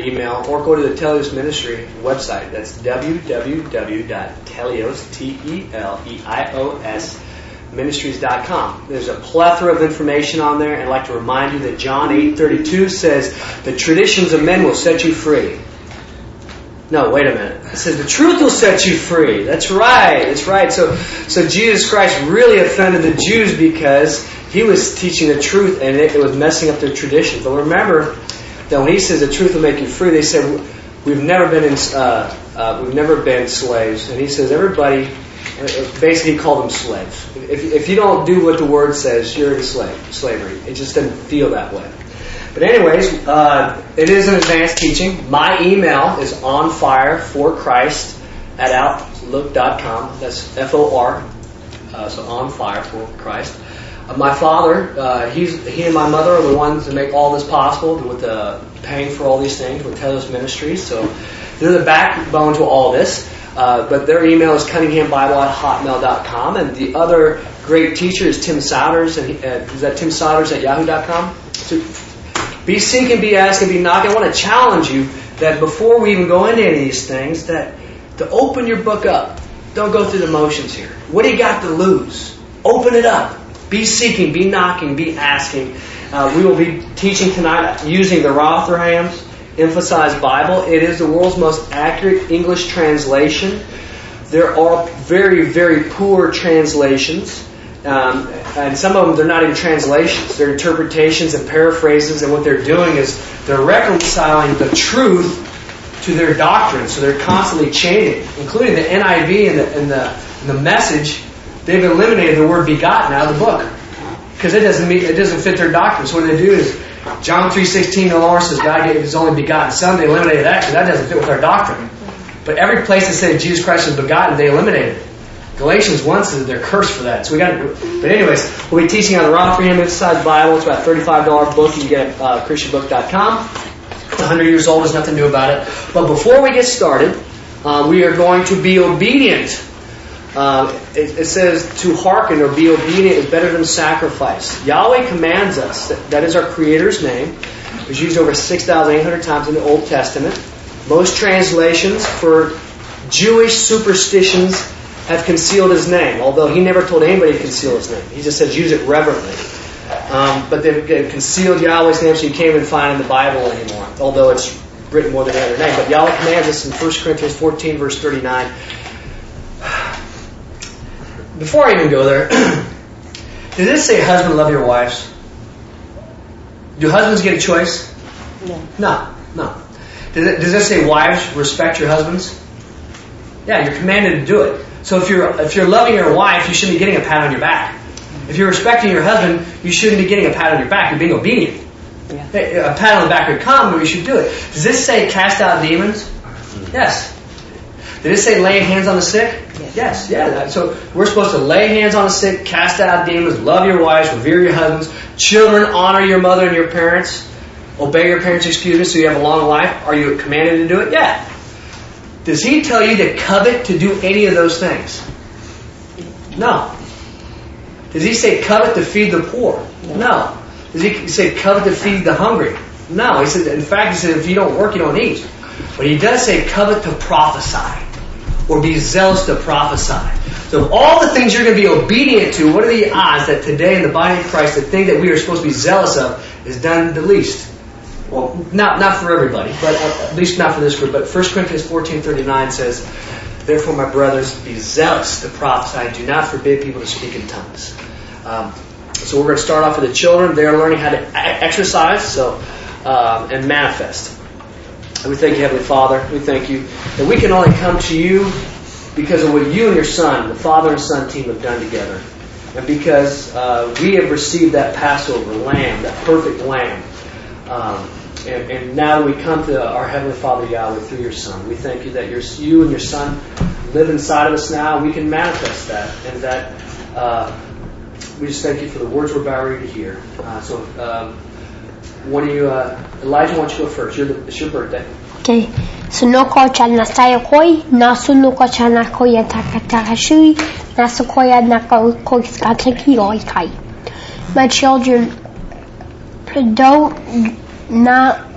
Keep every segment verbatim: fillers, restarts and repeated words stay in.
email, or go to the Telios Ministry website. That's w w w dot telios, T E L E I O S, ministries dot com. There's a plethora of information on there, and I'd like to remind you that John eight thirty-two says, the traditions of men will set you free. No, wait a minute. It says the truth will set you free. That's right. That's right. So, so Jesus Christ really offended the Jews because he was teaching the truth and it, it was messing up their traditions. But remember that when he says the truth will make you free, they said we've never been in, uh, uh, we've never been slaves. And he says everybody, basically he called them slaves. If, if you don't do what the word says, you're in slave slavery. It just doesn't feel that way. But anyways, uh, it is an advanced teaching. My email is onfireforchrist at outlook dot com. That's F O R, uh, so on fire for Christ. Uh, my father, uh, he's he and my mother are the ones that make all this possible with uh, paying for all these things with Telios Ministries. So they're the backbone to all this. Uh, but their email is cunningham bible at hotmail dot com. And the other great teacher is Tim Souders. And he, uh, is that Tim Souders at yahoo dot com? So, be seeking, be asking, be knocking. I want to challenge you that before we even go into any of these things, that to open your book up. Don't go through the motions here. What do you got to lose? Open it up. Be seeking, be knocking, be asking. Uh, we will be teaching tonight using the Rotherham's Emphasized Bible. It is the world's most accurate English translation. There are very, very poor translations. Um, and some of them, they're not even translations. They're interpretations and paraphrases. And what they're doing is they're reconciling the truth to their doctrine. So they're constantly changing, including the N I V and the, and the, and the Message. They've eliminated the word begotten out of the book because it doesn't meet, it doesn't fit their doctrine. So what they do is John three sixteen, the Lord says God gave His only begotten Son. They eliminated that because that doesn't fit with our doctrine. But every place that said Jesus Christ was begotten, they eliminated it. Galatians one says they're cursed for that. So we got to. But anyways, we'll be teaching on the Rotherham Emphasized Bible. It's about a thirty-five dollars book. You can get it at uh, christian book dot com. It's one hundred years old. There's nothing new about it. But before we get started, uh, we are going to be obedient. Uh, it, it says to hearken or be obedient is better than sacrifice. Yahweh commands us. That, that is our Creator's name. It's used over six thousand eight hundred times in the Old Testament. Most translations for Jewish superstitions have concealed His name, although He never told anybody to conceal His name. He just says use it reverently. Um, but they've concealed Yahweh's name so you can't even find it in the Bible anymore, although it's written more than any other name. But Yahweh commands us in First Corinthians fourteen, verse thirty-nine. Before I even go there, does it say, husband, love your wives? Do husbands get a choice? No. No, no. Does it, does it say, wives, respect your husbands? Yeah, you're commanded to do it. So if you're if you're loving your wife, you shouldn't be getting a pat on your back. If you're respecting your husband, you shouldn't be getting a pat on your back. You're being obedient. Yeah. A pat on the back would come, but you should do it. Does this say cast out demons? Yes. Did it say lay hands on the sick? Yes. Yes. Yeah. So we're supposed to lay hands on the sick, cast out demons, love your wives, revere your husbands. Children, honor your mother and your parents. Obey your parents' excuses so you have a long life. Are you commanded to do it? Yeah. Does He tell you to covet to do any of those things? No. Does He say covet to feed the poor? No. Does He say covet to feed the hungry? No. He said, in fact, He said if you don't work, you don't eat. But He does say covet to prophesy or be zealous to prophesy. So of all the things you're going to be obedient to, what are the odds that today in the body of Christ, the thing that we are supposed to be zealous of is done the least? Well, not not for everybody, but at least not for this group. But First Corinthians fourteen thirty-nine says, therefore, my brothers, be zealous to prophesy. Do not forbid people to speak in tongues. Um, so we're going to start off with the children. They are learning how to exercise so um, and manifest. And we thank you, Heavenly Father. We thank you that we can only come to you because of what you and your Son, the Father and Son team, have done together. And because uh, we have received that Passover lamb, that perfect lamb. Um, and, and now we come to our Heavenly Father Yahweh through your Son. We thank you that your, you and your Son live inside of us now. We can manifest that. And that uh, we just thank you for the words we're about ready to hear. Uh, so um, when you, uh, Elijah, why don't you go first? You're the, it's your birthday. Okay. So no ko chana saya koi, nasu no ko chana koya takatakashi, nasu koya nako koskataki oikai. My children, don't not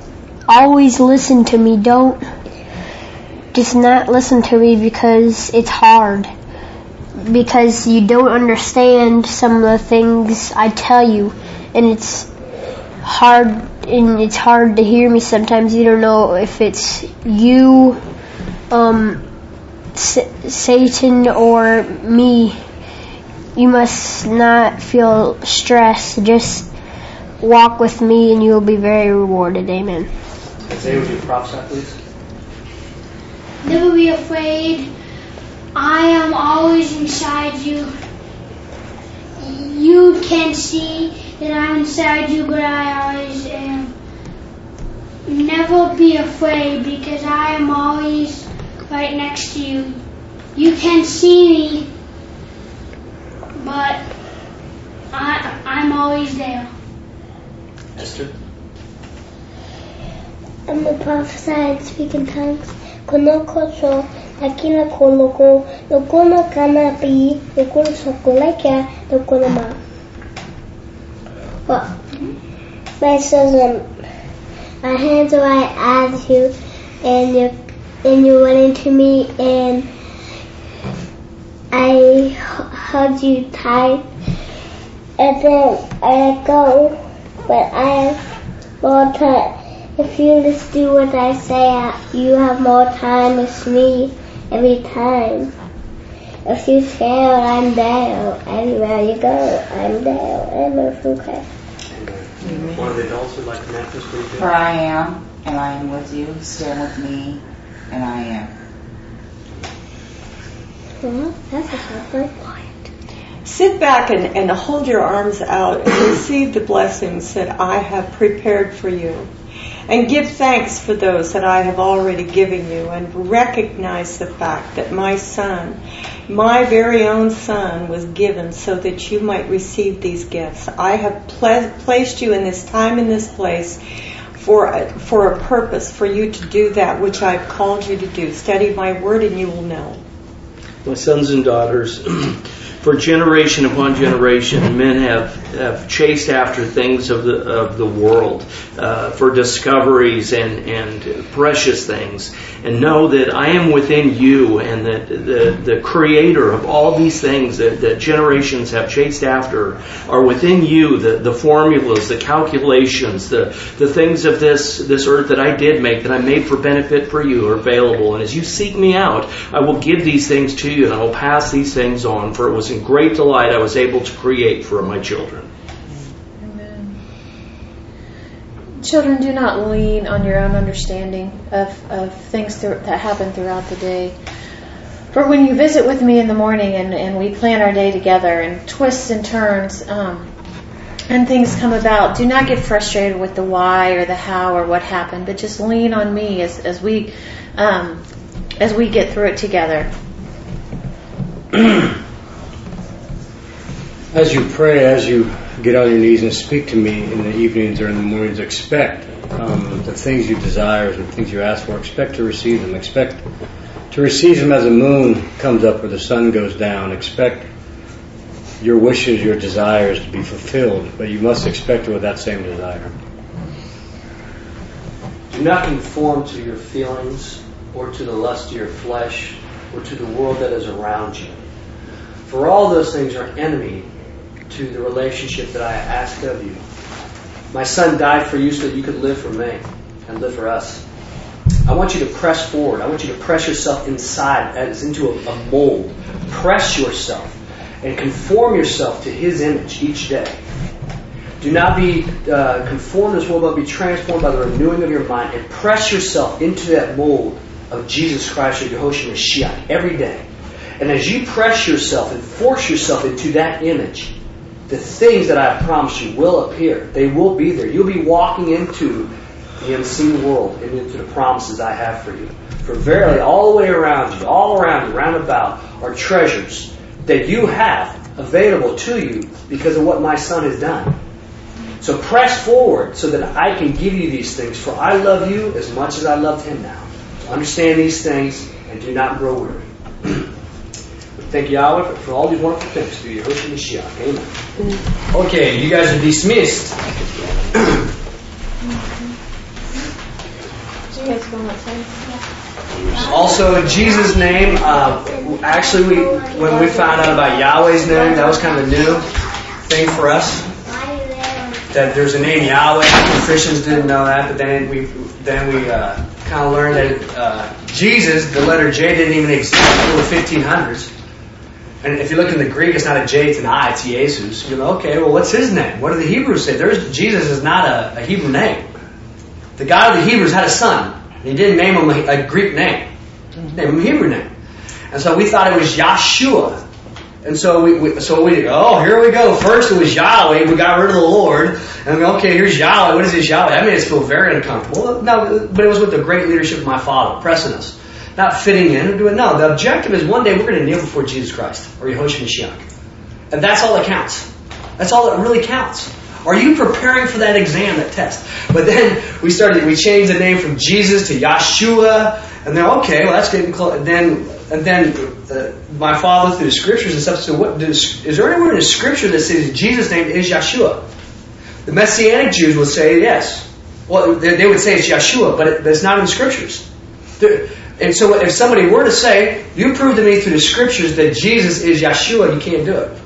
always listen to me. Don't just not listen to me because it's hard. Because you don't understand some of the things I tell you, and it's hard and it's hard to hear me sometimes. You don't know if it's you, um, S- Satan, or me. You must not feel stressed. Just walk with me and you will be very rewarded. Amen. Isaiah, would you prophesy, please? Never be afraid. I am always inside you. You can see that I'm inside you, but I always am. Never be afraid because I am always right next to you. You can see me, but I, I'm always there. Esther? I'm going to prophesy and speak in tongues. Konoko so nakina koloko nokono kana pi nokono sokoleka nokono ma. Well, my son, my hands are right as you, and you and you went into me, and I held you tight, and then I let go, but I have more time. If you just do what I say, you have more time with me every time. If you fail, I'm there. Anywhere you go, I'm there. I'm okay. Amen. One of the adults would like to manifest for you. For I am, and I am with you. Stand with me, and I am. Well, that's a hard one. Sit back and, and hold your arms out and receive the blessings that I have prepared for you. And give thanks for those that I have already given you, and recognize the fact that my son, my very own son, was given so that you might receive these gifts. I have pl- placed you in this time, in this place, for a, for a purpose, for you to do that which I've called you to do. Study my word and you will know. My sons and daughters, for generation upon generation, men have, have chased after things of the of the world, uh, for discoveries and, and precious things, and know that I am within you, and that the, the creator of all these things that, that generations have chased after are within you. The, the formulas, the calculations, the, the things of this, this earth that I did make, that I made for benefit for you, are available. And as you seek me out, I will give these things to you, and I will pass these things on, for it was in great delight I was able to create for my children. Amen. Children, do not lean on your own understanding of, of things th- that happen throughout the day. For when you visit with me in the morning and, and we plan our day together, and twists and turns um, and things come about, do not get frustrated with the why or the how or what happened, but just lean on me as, as we um, as we get through it together. As you pray, as you get on your knees and speak to me in the evenings or in the mornings, expect um, the things you desire and the things you ask for. Expect to receive them. Expect to receive them as the moon comes up or the sun goes down. Expect your wishes, your desires to be fulfilled, but you must expect it with that same desire. Do not conform to your feelings or to the lust of your flesh or to the world that is around you. For all those things are enemy to the relationship that I ask of you. My son died for you so that you could live for me and live for us. I want you to press forward. I want you to press yourself inside, as into a, a mold. Press yourself and conform yourself to His image each day. Do not be uh, conformed to this world, but be transformed by the renewing of your mind, and press yourself into that mold of Jesus Christ or Yehoshua Mashiach every day. And as you press yourself and force yourself into that image, the things that I have promised you will appear. They will be there. You'll be walking into the unseen world and into the promises I have for you. For verily, all the way around you, all around you, round about, are treasures that you have available to you because of what my Son has done. So press forward so that I can give you these things, for I love you as much as I loved Him now. So understand these things and do not grow weary. Thank you, Yahweh, for all these wonderful things through Yehoshua Mashiach. Amen. Okay, you guys are dismissed. Also, Jesus' name, uh, actually, we when we found out about Yahweh's name, that was kind of a new thing for us. That there's a name Yahweh. Christians didn't know that, but then we then we uh, kind of learned that uh, Jesus, the letter J, didn't even exist until the fifteen hundreds. And if you look in the Greek, it's not a J, it's an I, it's Jesus. You go, okay, well, what's his name? What do the Hebrews say? There's Jesus is not a, a Hebrew name. The God of the Hebrews had a son. He didn't name him a, a Greek name. He named him a Hebrew name. And so we thought it was Yahshua. And so we, we so we go, oh, here we go. First it was Yahweh. We got rid of the Lord. And we go, okay, here's Yahweh. What is this Yahweh? That made us feel very uncomfortable. No, but it was with the great leadership of my father, pressing us. Not fitting in or doing, no. The objective is one day we're going to kneel before Jesus Christ or Yehoshua Mashiach. And that's all that counts. That's all that really counts. Are you preparing for that exam, that test? But then we started, we changed the name from Jesus to Yahshua. And then, okay, well, that's getting close. And then, and then uh, my father through the scriptures and stuff said, what, does, is there anywhere in the scripture that says Jesus' name is Yahshua? The Messianic Jews would say yes. Well, they, they would say it's Yahshua, but, it, but it's not in the scriptures. There, and so if somebody were to say, you prove to me through the scriptures that Jesus is Yahshua, you can't do it.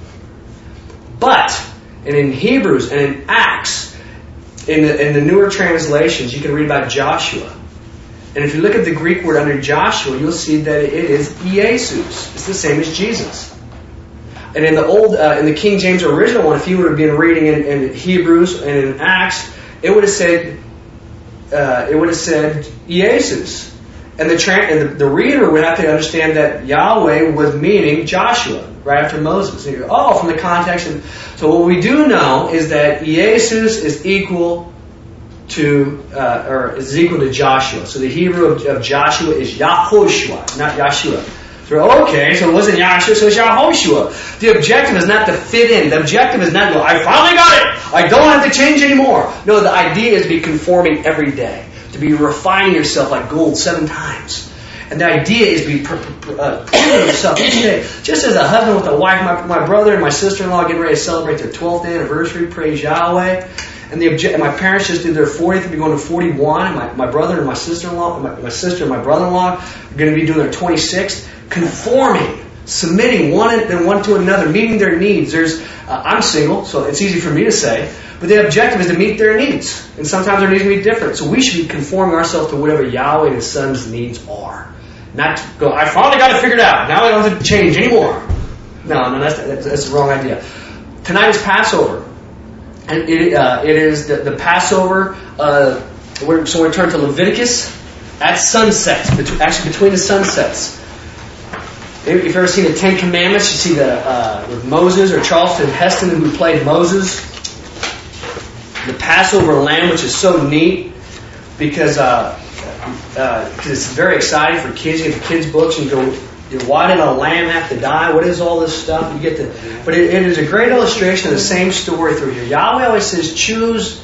But, and in Hebrews and in Acts, in the, in the newer translations, you can read about Joshua. And if you look at the Greek word under Joshua, you'll see that it is Jesus. It's the same as Jesus. And in the old, uh, in the King James original one, if you would have been reading in, in Hebrews and in Acts, it would have said, uh, it would have said Jesus. And the, tra- and the the reader would have to understand that Yahweh was meaning Joshua right after Moses. And you go, oh, from the context of, so what we do know is that Jesus is equal to uh, or is equal to Joshua. So the Hebrew of, of Joshua is Yahoshua, not Yahshua. So okay, so it wasn't Yahshua, so it's Yahoshua. The objective is not to fit in. The objective is not to go, I finally got it. I don't have to change anymore. No, the idea is to be conforming every day. To be refining yourself like gold seven times. And the idea is to be pr- pr- uh, proving yourself each day. Just as a husband with a wife, my, my brother and my sister-in-law getting ready to celebrate their twelfth anniversary, praise Yahweh. And the obje- and my parents just did their fortieth, they'll be going to forty-one. And my, my brother and my sister-in-law, my, my sister and my brother-in-law are going to be doing their twenty-sixth. Conforming, submitting one and one to another, meeting their needs. There's, uh, I'm single, so it's easy for me to say. But the objective is to meet their needs. And sometimes their needs will be different. So we should be conforming ourselves to whatever Yahweh and His Son's needs are. Not to go, I finally got it figured out. Now I don't have to change anymore. No, no, that's, that's, that's the wrong idea. Tonight is Passover. And it, uh, it is the, the Passover. Uh, we're, so we turn to Leviticus at sunset. Between, actually, between the sunsets. If you've ever seen the Ten Commandments, you see the uh, with Moses or Charleston Heston who played Moses. The Passover lamb, which is so neat because uh, uh, cause it's very exciting for kids. You get the kids' books and you go, why did a lamb have to die? What is all this stuff? You get the, but it, it is a great illustration of the same story through here. Yahweh always says, choose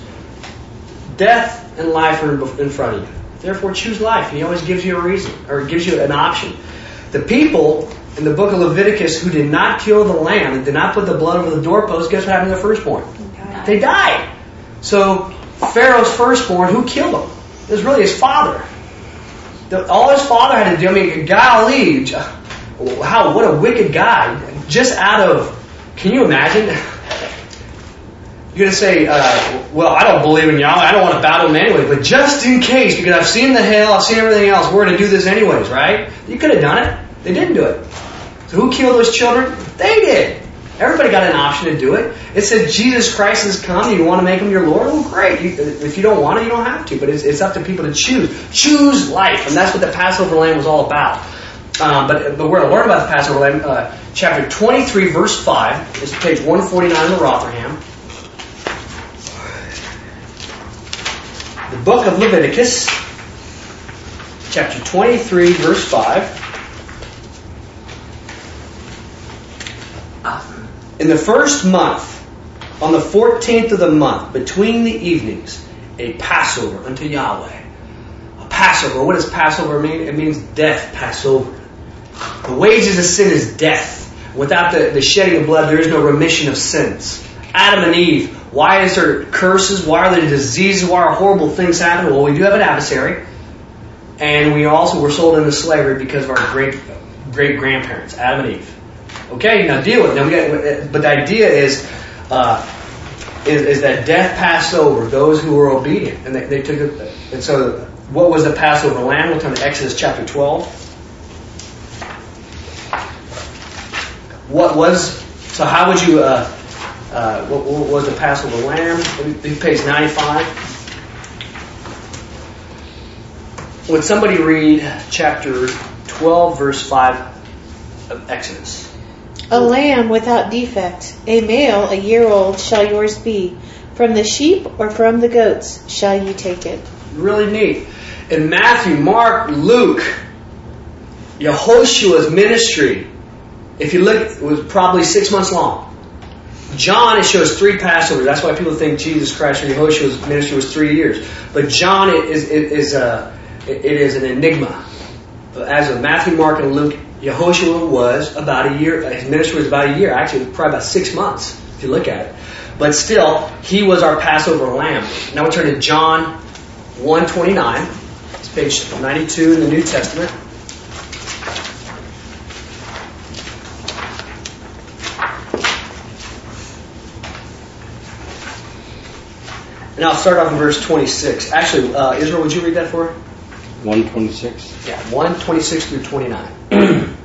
death and life are in front of you. Therefore, choose life. He always gives you a reason or gives you an option. The people in the book of Leviticus who did not kill the lamb and did not put the blood over the doorpost, guess what happened to the firstborn? They died. So Pharaoh's firstborn, who killed him? It was really his father. The, all his father had to do, I mean, golly, how, what a wicked guy. Just out of, can you imagine? You're going to say, uh, well, I don't believe in Yahweh. I don't want to battle him anyway. But just in case, because I've seen the hell, I've seen everything else, we're going to do this anyways, right? You could have done it. They didn't do it. So who killed those children? They did. Everybody got an option to do it. It said Jesus Christ has come. You want to make Him your Lord? Well, great. You, if you don't want it, you don't have to. But it's, it's up to people to choose. Choose life. And that's what the Passover lamb was all about. Um, but, but we're going to learn about the Passover lamb. Uh, chapter twenty-three, verse five. This is page one forty-nine in the Rotherham. The book of Leviticus, chapter twenty-three, verse five. In the first month, on the fourteenth of the month, between the evenings, a Passover unto Yahweh. A Passover. What does Passover mean? It means death, Passover. The wages of sin is death. Without the, the shedding of blood, there is no remission of sins. Adam and Eve. Why is there curses? Why are there diseases? Why are horrible things happening? Well, we do have an adversary. and we also were sold into slavery because of our great great grandparents, Adam and Eve. Okay, now deal with it. Now we got, but the idea is, uh, is, is that death passed over those who were obedient, and they, they took it. And so, what was the Passover lamb? We'll turn to Exodus chapter twelve. What was so? How would you? Uh, uh, what, what was the Passover lamb? Page ninety-five. Would somebody read chapter twelve, verse five of Exodus? A lamb without defect, a male a year old shall yours be. From the sheep or from the goats shall you take it. Really neat. In Matthew, Mark, Luke, Yehoshua's ministry, if you look, it was probably six months long. John, it shows three Passovers. That's why people think Jesus Christ or Yehoshua's ministry was three years. But John is, is, is a... It is an enigma. As of Matthew, Mark, and Luke, Yehoshua was about a year. His ministry was about a year. Actually, probably about six months, if you look at it. But still, he was our Passover lamb. Now we turn to John one twenty-nine. It's page ninety-two in the New Testament. And I'll start off in verse twenty-six. Actually, uh, Israel, would you read that for her? one twenty-six. Yeah, one twenty-six through twenty-nine.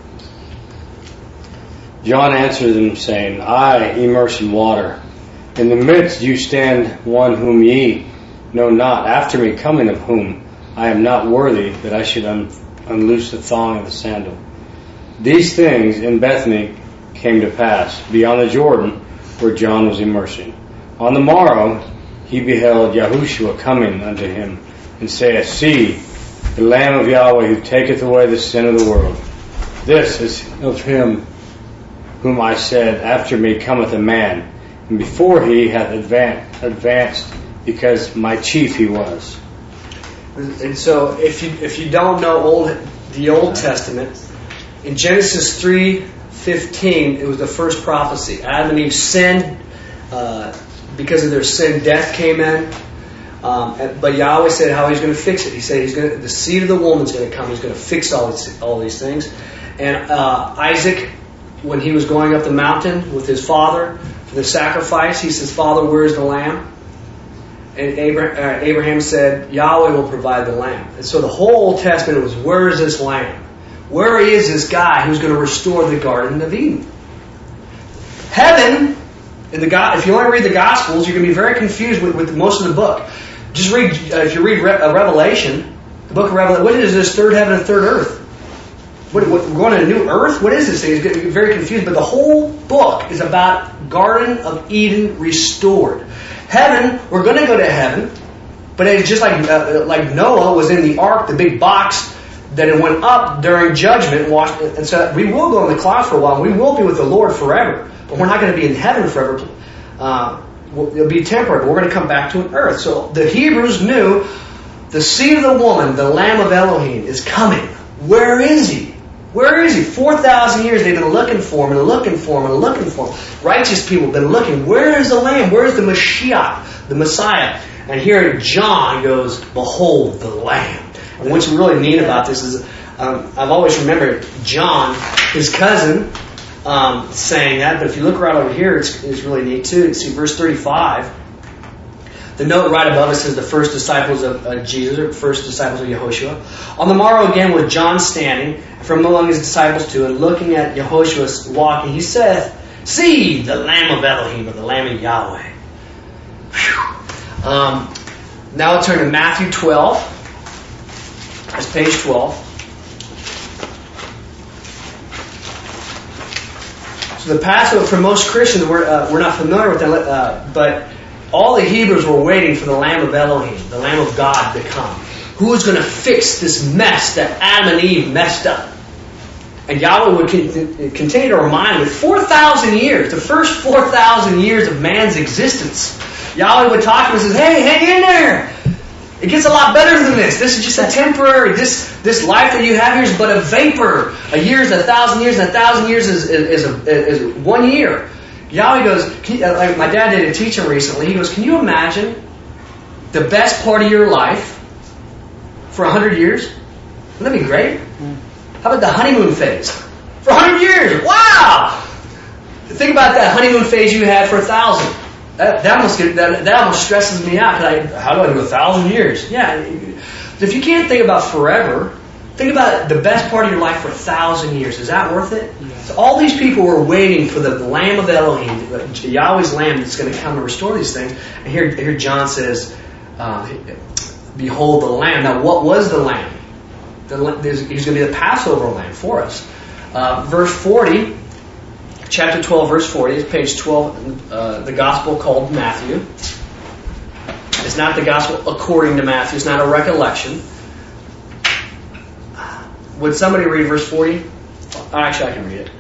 John answered them, saying, I immerse in water. In the midst you stand one whom ye know not, after me coming of whom I am not worthy that I should un- unloose the thong of the sandal. These things in Bethany came to pass, beyond the Jordan, where John was immersing. On the morrow he beheld Yahushua coming unto him, and saith, See, the Lamb of Yahweh who taketh away the sin of the world. This is of him whom I said, After me cometh a man, and before he hath advanced, advanced because my chief he was. And so, if you if you don't know old the Old Testament, in Genesis three fifteen, it was the first prophecy. Adam and Eve sinned. Uh, because of their sin, death came in. Um, but Yahweh said how He's going to fix it. He said He's going to, the seed of the woman's going to come. He's going to fix all these all these things. And uh, Isaac, when he was going up the mountain with his father for the sacrifice, he says, Father, where is the lamb? And Abraham, uh, Abraham said, Yahweh will provide the lamb. And so the whole Old Testament was, where is this lamb? Where is this guy who's going to restore the Garden of Eden? Heaven, in the God, if you want to read the Gospels, you're going to be very confused with, with most of the book. Just read, uh, if you read Re- uh, Revelation, the book of Revelation, what is this third heaven and third earth? What, what, we're going to a new earth? What is this thing? It's going to be very confused. But the whole book is about Garden of Eden restored. Heaven, we're going to go to heaven, but it's just like uh, like Noah was in the ark, the big box, that it went up during judgment, and, washed, and so we will go in the clouds for a while. We will be with the Lord forever, but we're not going to be in heaven forever. Uh, it'll be temporary, but we're going to come back to an earth. So the Hebrews knew the seed of the woman, the Lamb of Elohim, is coming. Where is he? Where is he? four thousand years they've been looking for him and looking for him and looking for him. Righteous people have been looking. Where is the Lamb? Where is the Mashiach, the Messiah? And here John goes, behold the Lamb. And what's really neat about this is um, I've always remembered John, his cousin, um, saying that. But if you look right over here, it's, it's really neat too. You see verse thirty-five. The note right above it says the first disciples of uh, Jesus, or first disciples of Yehoshua. On the morrow again was John standing from among his disciples too, and looking at Yehoshua walking, he saith, See the Lamb of Elohim, or the Lamb of Yahweh. Um, now I'll turn to Matthew twelve. That's page twelve. So the Passover, for most Christians, we're, uh, we're not familiar with that, uh, but all the Hebrews were waiting for the Lamb of Elohim, the Lamb of God, to come. Who is going to fix this mess that Adam and Eve messed up? And Yahweh would con- continue to remind them, four thousand years, the first four thousand years of man's existence, Yahweh would talk to him and say, hey, hang in there. It gets a lot better than this. This is just a temporary, this this life that you have here is but a vapor. A year is a thousand years, and a thousand years is, is, is, a, is one year. Yahweh goes, can you, like my dad did a teaching recently, he goes, can you imagine the best part of your life for a hundred years? Wouldn't that be great? How about the honeymoon phase? For one hundred years. Wow! Think about that honeymoon phase you had for a thousand. That, that, almost, get, that, that almost stresses me out. I, how do I do a thousand years? Yeah. If you can't think about forever, think about the best part of your life for a thousand years. Is that worth it? Yeah. So all these people were waiting for the Lamb of Elohim, Yahweh's Lamb that's going to come and restore these things. And here, here John says, uh, behold the Lamb. Now what was the Lamb? The, he's going to be the Passover Lamb for us. Uh, verse forty, chapter twelve, verse forty, is page twelve, uh, the gospel called Matthew. It's not the gospel according to Matthew. It's not a recollection. Would somebody read verse forty? Actually, I can read it.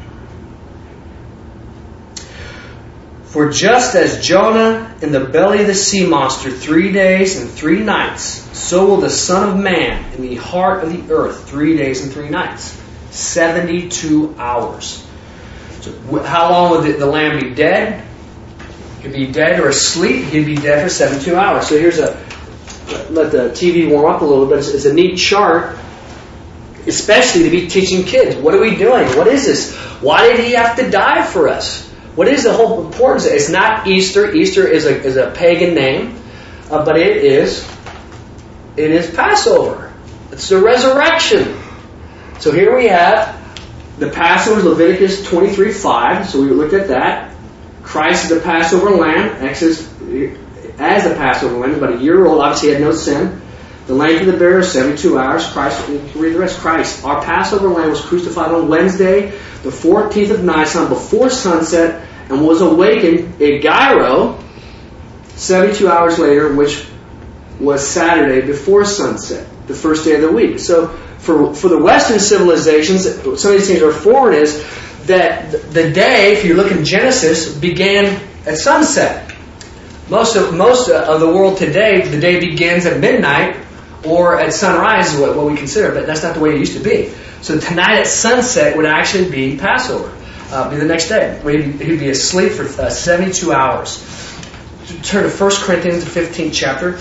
For just as Jonah in the belly of the sea monster three days and three nights, so will the Son of Man in the heart of the earth three days and three nights. seventy-two hours. So how long would the, the lamb be dead? He'd be dead or asleep. He'd be dead for seventy-two hours. So here's a, let the T V warm up a little bit. It's, it's a neat chart, especially to be teaching kids. What are we doing? What is this? Why did he have to die for us? What is the whole importance? It's not Easter. Easter is a is a pagan name, uh, but it is it is Passover. It's the resurrection. So here we have the Passover, Leviticus twenty-three five. So we looked at that. Christ is the Passover lamb. Exodus as the Passover lamb, about a year old. Obviously, he had no sin. The length of the bear is seventy-two hours. Christ, you can read the rest. Christ, our Passover lamb, was crucified on Wednesday, the fourteenth of Nisan, before sunset, and was awakened at Gyro seventy-two hours later, which was Saturday before sunset, the first day of the week. So for for the Western civilizations, some of these things are foreign, is that the day, if you look in Genesis, began at sunset. Most of most of the world today, the day begins at midnight or at sunrise is what, what we consider, but that's not the way it used to be. So tonight at sunset would actually be Passover, uh, be the next day. He'd be, he'd be asleep for uh, seventy-two hours. Turn to First Corinthians, the fifteenth chapter.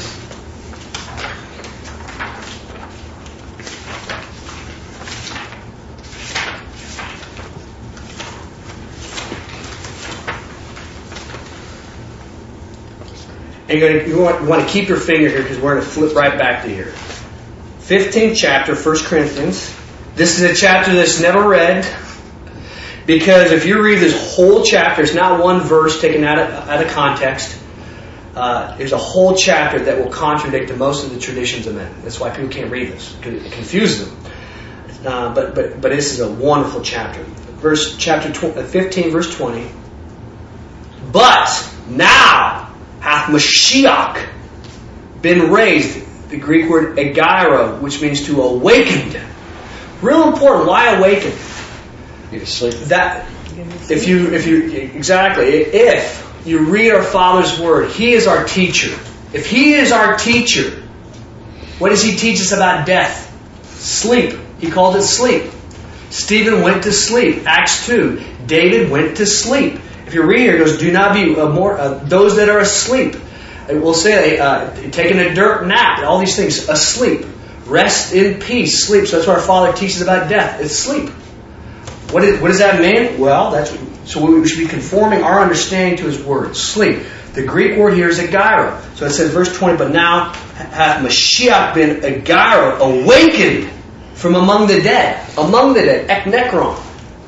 And you're gonna, you want, you want to keep your finger here because we're going to flip right back to here. fifteenth chapter, First Corinthians. This is a chapter that's never read, because if you read this whole chapter, it's not one verse taken out of, out of context. Uh, there's a whole chapter that will contradict most of the traditions of men. That's why people can't read this, because it confuses them. Uh, but but but this is a wonderful chapter. Verse chapter fifteen, verse twenty. But now hath Mashiach been raised, the Greek word agyro, which means to awakened. Real important. Why awakened? You're asleep. That if you if you exactly if you read our Father's word, He is our teacher. If He is our teacher, what does He teach us about death? Sleep. He called it sleep. Stephen went to sleep. Acts two. David went to sleep. If you read here, it goes, do not be uh, more uh, those that are asleep. It will say, uh, taking a dirt nap, all these things, asleep. Rest in peace, sleep. So that's what our Father teaches about death. It's sleep. What, is, what does that mean? Well, that's so we should be conforming our understanding to His word. Sleep. The Greek word here is agyro. So it says, verse twenty, but now hath Mashiach been agyro, awakened from among the dead. Among the dead. Eknekron.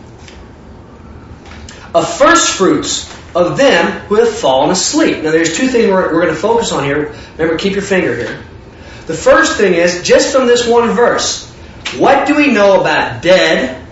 Of first fruits of them who have fallen asleep. Now there's two things we're, we're going to focus on here. Remember, keep your finger here. The first thing is, just from this one verse, what do we know about dead?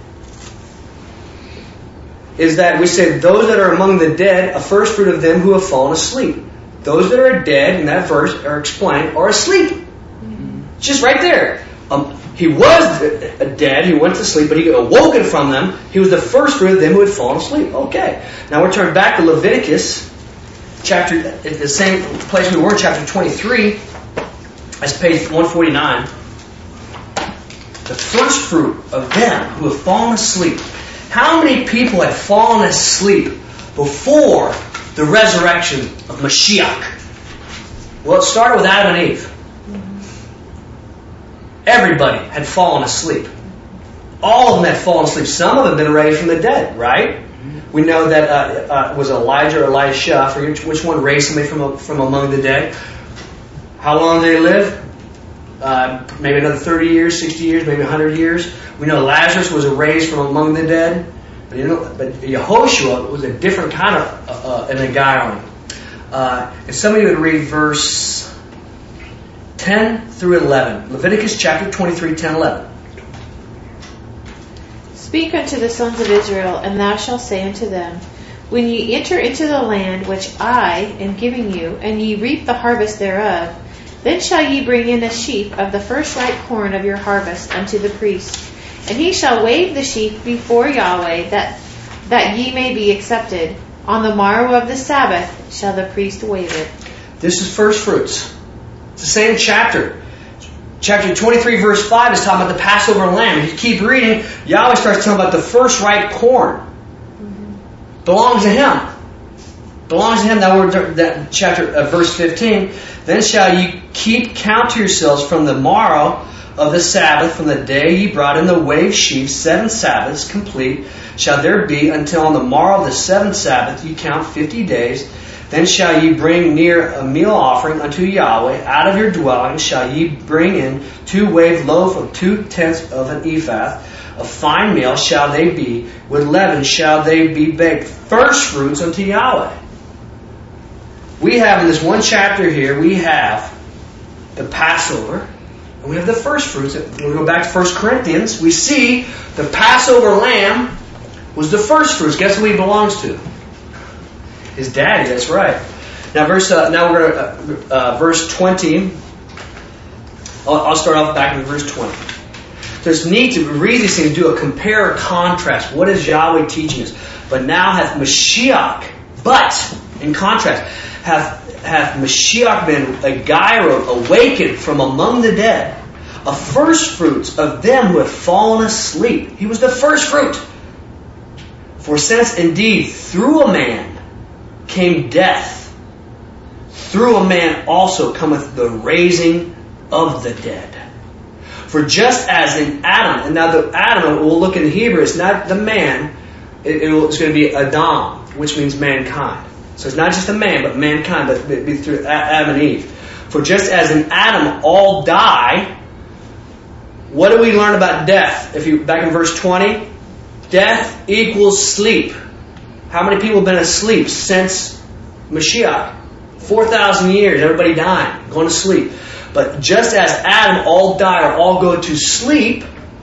Is that we say those that are among the dead, a first fruit of them who have fallen asleep. Those that are dead in that verse are explained are asleep. Mm-hmm. Just right there. Um, He was dead, he went to sleep, but he got awoken from them. He was the first fruit of them who had fallen asleep. Okay. Now we're turning back to Leviticus, chapter, at the same place we were, chapter twenty-three, as page one forty-nine. The first fruit of them who have fallen asleep. How many people had fallen asleep before the resurrection of Mashiach? Well, it started with Adam and Eve. everybody had fallen asleep. All of them had fallen asleep. Some of them had been raised from the dead, right? We know that uh, uh, was Elijah or Elisha, I forget which one, raised somebody from from among the dead. How long did they live? Uh, maybe another thirty years, sixty years, maybe one hundred years. We know Lazarus was raised from among the dead. But, you know, but Yehoshua was a different kind of uh, uh, an guy. Uh, if somebody would read verse ten through eleven. Leviticus chapter twenty-three, ten, eleven. Speak unto the sons of Israel, and thou shalt say unto them, When ye enter into the land which I am giving you, and ye reap the harvest thereof, then shall ye bring in a sheaf of the first ripe corn of your harvest unto the priest. And he shall wave the sheaf before Yahweh, that, that ye may be accepted. On the morrow of the Sabbath shall the priest wave it. This is first fruits. It's the same chapter. Chapter twenty-three, verse five is talking about the Passover lamb. If you keep reading, Yahweh starts talking about the first ripe corn. Mm-hmm. Belongs to Him. Belongs to Him. That word, that chapter, uh, verse fifteen. Then shall ye keep count to yourselves from the morrow of the Sabbath, from the day ye brought in the wave sheaf, seven Sabbaths complete shall there be, until on the morrow of the seventh Sabbath ye count fifty days. Then shall ye bring near a meal offering unto Yahweh. Out of your dwellings shall ye bring in two waved loaf of two tenths of an ephah. A fine meal shall they be. With leaven shall they be baked. First fruits unto Yahweh. We have in this one chapter here, we have the Passover. And we have the first fruits. When we go back to First Corinthians, we see the Passover lamb was the first fruits. Guess who he belongs to? His daddy, that's right. Now, verse. Uh, now we're going to uh, uh, verse twenty. I'll, I'll start off back in verse twenty. So it's neat to read these things, do a compare or contrast. What is Yahweh teaching us? But now hath Mashiach, but in contrast, hath hath Mashiach been a gyro awakened from among the dead, a first fruits of them who had fallen asleep. He was the first fruit. For since indeed through a man came death, through a man also cometh the raising of the dead. For just as in Adam, and now the Adam, we'll look in Hebrew, it's not the man, it, it's going to be Adam, which means mankind. So it's not just a man, but mankind, but be through Adam and Eve. For just as in Adam all die, what do we learn about death? If you back in verse twenty, death equals sleep. How many people have been asleep since Mashiach? Four thousand years, everybody dying, going to sleep. But just as Adam all die or all go to sleep,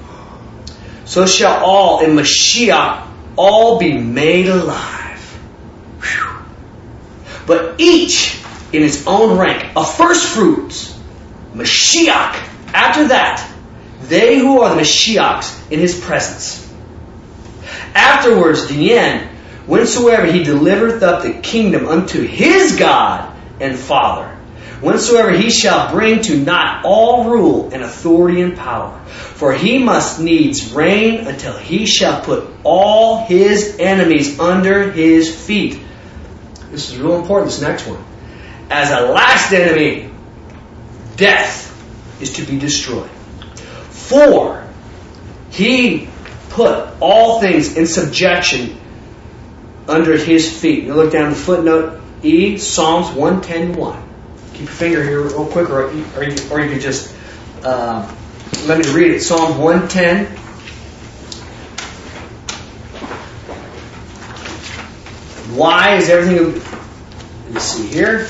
so shall all in Mashiach all be made alive. Whew. But each in his own rank, a first fruits, Mashiach. After that, they who are the Mashiachs in his presence. Afterwards, the end, whensoever he delivereth up the kingdom unto his God and Father, whensoever he shall bring to naught all rule and authority and power. For he must needs reign until he shall put all his enemies under his feet. This is real important, this next one. As a last enemy, death is to be destroyed. For he put all things in subjection under his feet. You look down the footnote E, Psalms one ten one. Keep your finger here real quick, or, or, you, or you can just uh, let me read it. Psalm one ten. Why is everything... Let's see here.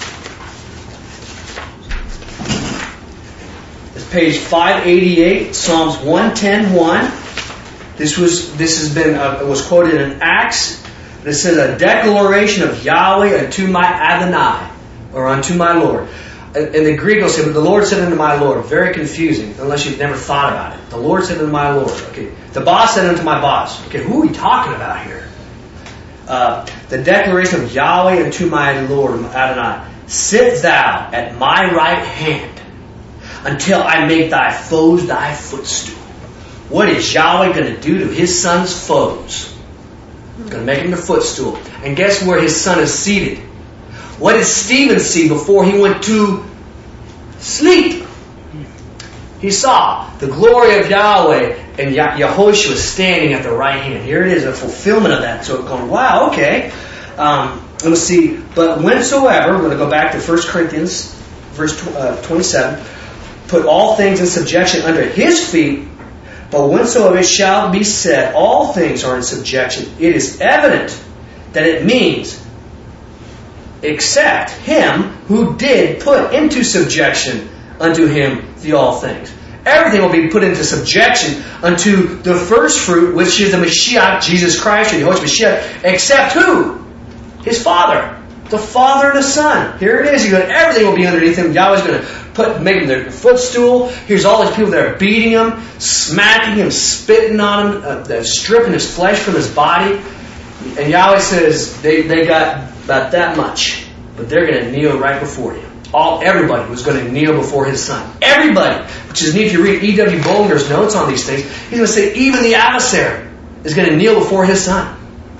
It's page five eighty-eight, Psalms one ten one. This was this has been uh, it was quoted in Acts. This says a declaration of Yahweh unto my Adonai, or unto my Lord. In the Greek, it'll say, "But the Lord said unto my Lord." Very confusing, unless you've never thought about it. The Lord said unto my Lord. Okay, the boss said unto my boss. Okay, who are we talking about here? Uh, the declaration of Yahweh unto my Lord, Adonai. Sit thou at my right hand until I make thy foes thy footstool. What is Yahweh going to do to his son's foes? He's going to make him the footstool. And guess where his son is seated? What did Stephen see before he went to sleep? he saw the glory of Yahweh, and Yehoshua was standing at the right hand. Here it is, a fulfillment of that. So going, wow, okay. Um, let's see. But whensoever, we're going to go back to First Corinthians, verse twenty-seven, put all things in subjection under his feet, but whensoever it shall be said, all things are in subjection, it is evident that it means except him who did put into subjection unto him the all things. Everything will be put into subjection unto the first fruit, which is the Mashiach, Jesus Christ, or Yehoshua Mashiach, except who? His Father. The Father and the Son. Here it is. He's going, everything will be underneath him. Yahweh's going to put, make him their footstool. Here's all these people that are beating him, smacking him, spitting on him, uh, stripping his flesh from his body. And Yahweh says they, they got about that much, but they're going to kneel right before you. All everybody was going to kneel before his Son. Everybody, which is neat. If you read E W Bollinger's notes on these things, he's going to say even the adversary is going to kneel before his Son.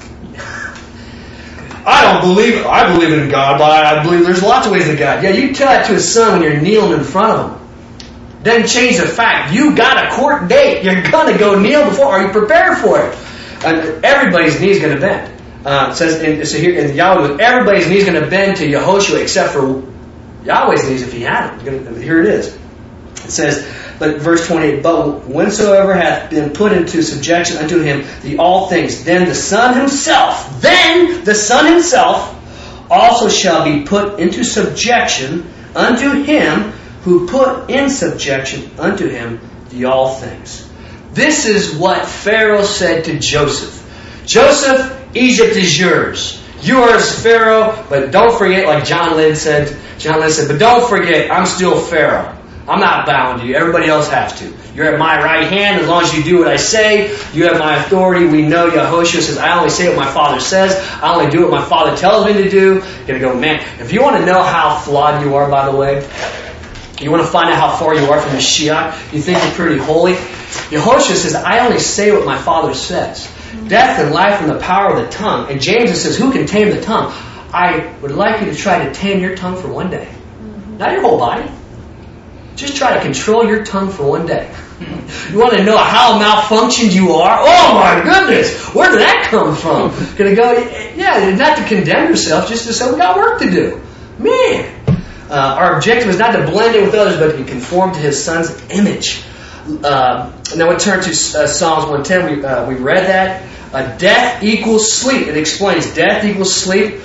I don't believe, I believe in God, but I believe there's lots of ways to God. Yeah, you tell that to his Son when you're kneeling in front of him. Doesn't change the fact you got a court date. You're going to go kneel before. Are you prepared for it? And everybody's knee's going to bend. Uh, it says in, so here in Yahweh, everybody's knee's going to bend to Yehoshua except for Yahweh's knees if he had them. Here it is. It says, but verse twenty-eight, but whensoever hath been put into subjection unto him the all things, then the Son himself, then the Son himself also shall be put into subjection unto him who put in subjection unto him the all things. This is what Pharaoh said to Joseph. Joseph, Egypt is yours. You are as Pharaoh, but don't forget, like John Lynn said, John Lynn said, but don't forget, I'm still Pharaoh. I'm not bound to you. Everybody else has to. You're at my right hand as long as you do what I say. You have my authority. We know Yehoshua says, I only say what my Father says. I only do what my Father tells me to do. You're going to go, man, if you want to know how flawed you are, by the way, you want to find out how far you are from Mashiach, you think you're pretty holy, Yehoshua says, I only say what my Father says. Death and life and the power of the tongue. And James says, who can tame the tongue? I would like you to try to tame your tongue for one day. Not your whole body. Just try to control your tongue for one day. You want to know how malfunctioned you are? Oh my goodness! Where did that come from? Gonna go, yeah, not to condemn yourself, just to say we got work to do. Man! Uh, our objective is not to blend in with others, but to be conformed to His Son's image. Uh, now we turn to uh, Psalms one ten. We, uh, we read that. Uh, death equals sleep. It explains death equals sleep.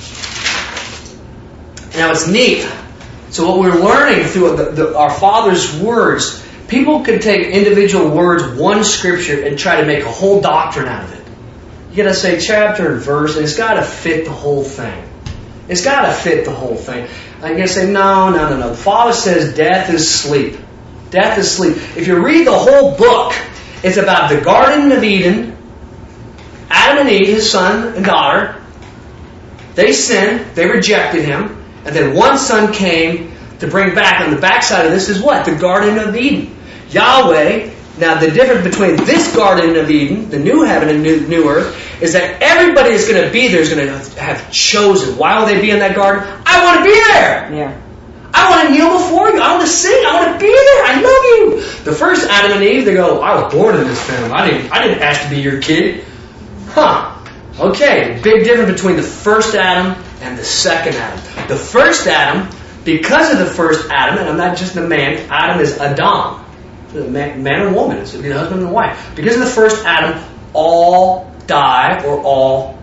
Now it's neat. So what we're learning through the, the, our Father's words, people can take individual words, one scripture, and try to make a whole doctrine out of it. You got to say chapter and verse, and it's got to fit the whole thing. It's got to fit the whole thing. I'm going to say, no, no, no, no. The Father says death is sleep. Death is sleep. If you read the whole book, it's about the Garden of Eden, Adam and Eve, his son and daughter. They sinned. They rejected him. And then one son came to bring back. On the backside of this is what? The Garden of Eden. Yahweh. Now the difference between this Garden of Eden, the new heaven and new, new earth, is that everybody that's going to be there is going to have chosen. Why will they be in that garden? I want to be there. Yeah. I want to kneel before you. I want to sing. I want to be there. I love you. The first Adam and Eve, they go, I was born in this family. I didn't, I didn't ask to be your kid. Huh. Okay, big difference between the first Adam and the second Adam. The first Adam, because of the first Adam, and I'm not just a man, Adam is Adam. Man, man and woman, it's a husband and wife. Because of the first Adam, all die or all...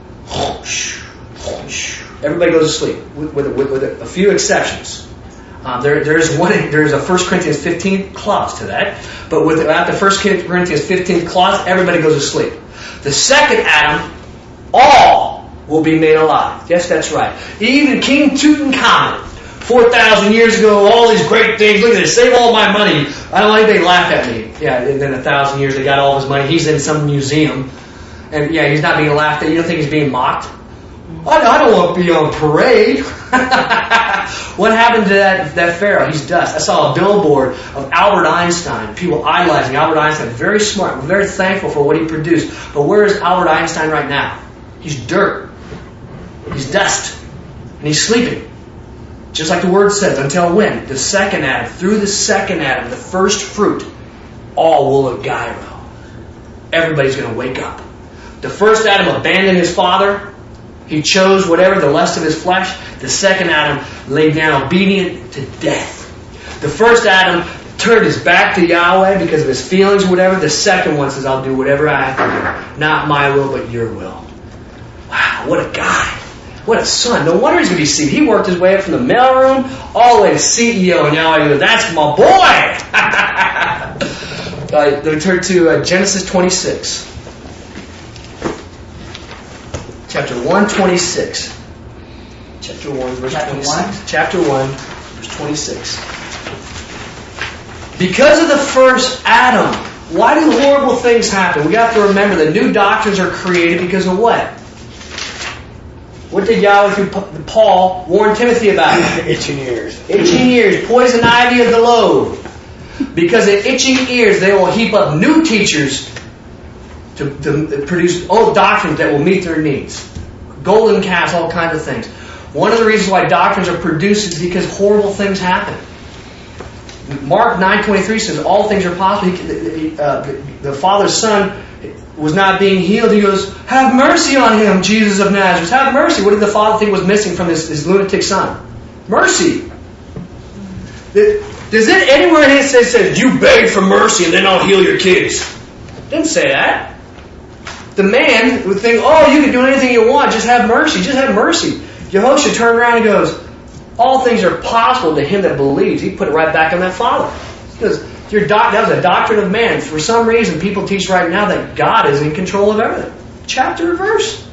Everybody goes to sleep, with, with, with, with a few exceptions. Uh, there, there's one. There's a First Corinthians fifteen clause to that, but without the First Corinthians fifteen clause, everybody goes to sleep. The second Adam, all will be made alive. Yes, that's right. Even King Tutankhamun, four thousand years ago, all these great things. Look at this, save all my money. I don't like they laugh at me. Yeah, and then a thousand years they got all his money. He's in some museum, and yeah, he's not being laughed at. You don't think he's being mocked? I don't want to be on parade. What happened to that, that Pharaoh? He's dust. I saw a billboard of Albert Einstein. People idolizing Albert Einstein. Very smart. I'm very thankful for what he produced. But where is Albert Einstein right now? He's dirt. He's dust. And he's sleeping. Just like the word says, until when? The second Adam. Through the second Adam, the first fruit, all will of gyro. Everybody's going to wake up. The first Adam abandoned his father. He chose whatever, the lust of his flesh. The second Adam laid down obedient to death. The first Adam turned his back to Yahweh because of his feelings or whatever. The second one says, I'll do whatever I have to do. Not my will, but your will. Wow, what a guy. What a son. No wonder he's going to be seen. He worked his way up from the mailroom all the way to C E O. And now he goes, that's my boy. uh, then we turn to uh, Genesis twenty-six. Chapter one twenty-six. Chapter one, verse Chapter twenty-six. one? Chapter one, verse twenty-six. Because of the first Adam, why do horrible things happen? We got to remember that new doctrines are created because of what? What did Yahweh through Paul warn Timothy about? Itching ears. Itching ears. Poison ivy of the lobe. Because of itching ears, they will heap up new teachers to, to produce old doctrines that will meet their needs. Golden calves, all kinds of things. One of the reasons why doctrines are produced is because horrible things happen. Mark nine twenty-three says all things are possible. He, uh, the, the Father's Son was not being healed. He goes, have mercy on him, Jesus of Nazareth. Have mercy. What did the Father think was missing from his, his lunatic son? Mercy. Does it anywhere in it say, says, you beg for mercy and then I'll heal your kids? It didn't say that. The man would think, oh, you can do anything you want. Just have mercy. Just have mercy. Yehoshua turned around and goes, all things are possible to him that believes. He put it right back on that Father. He goes, Your doc- that was a doctrine of man. For some reason, people teach right now that God is in control of everything. Chapter and verse.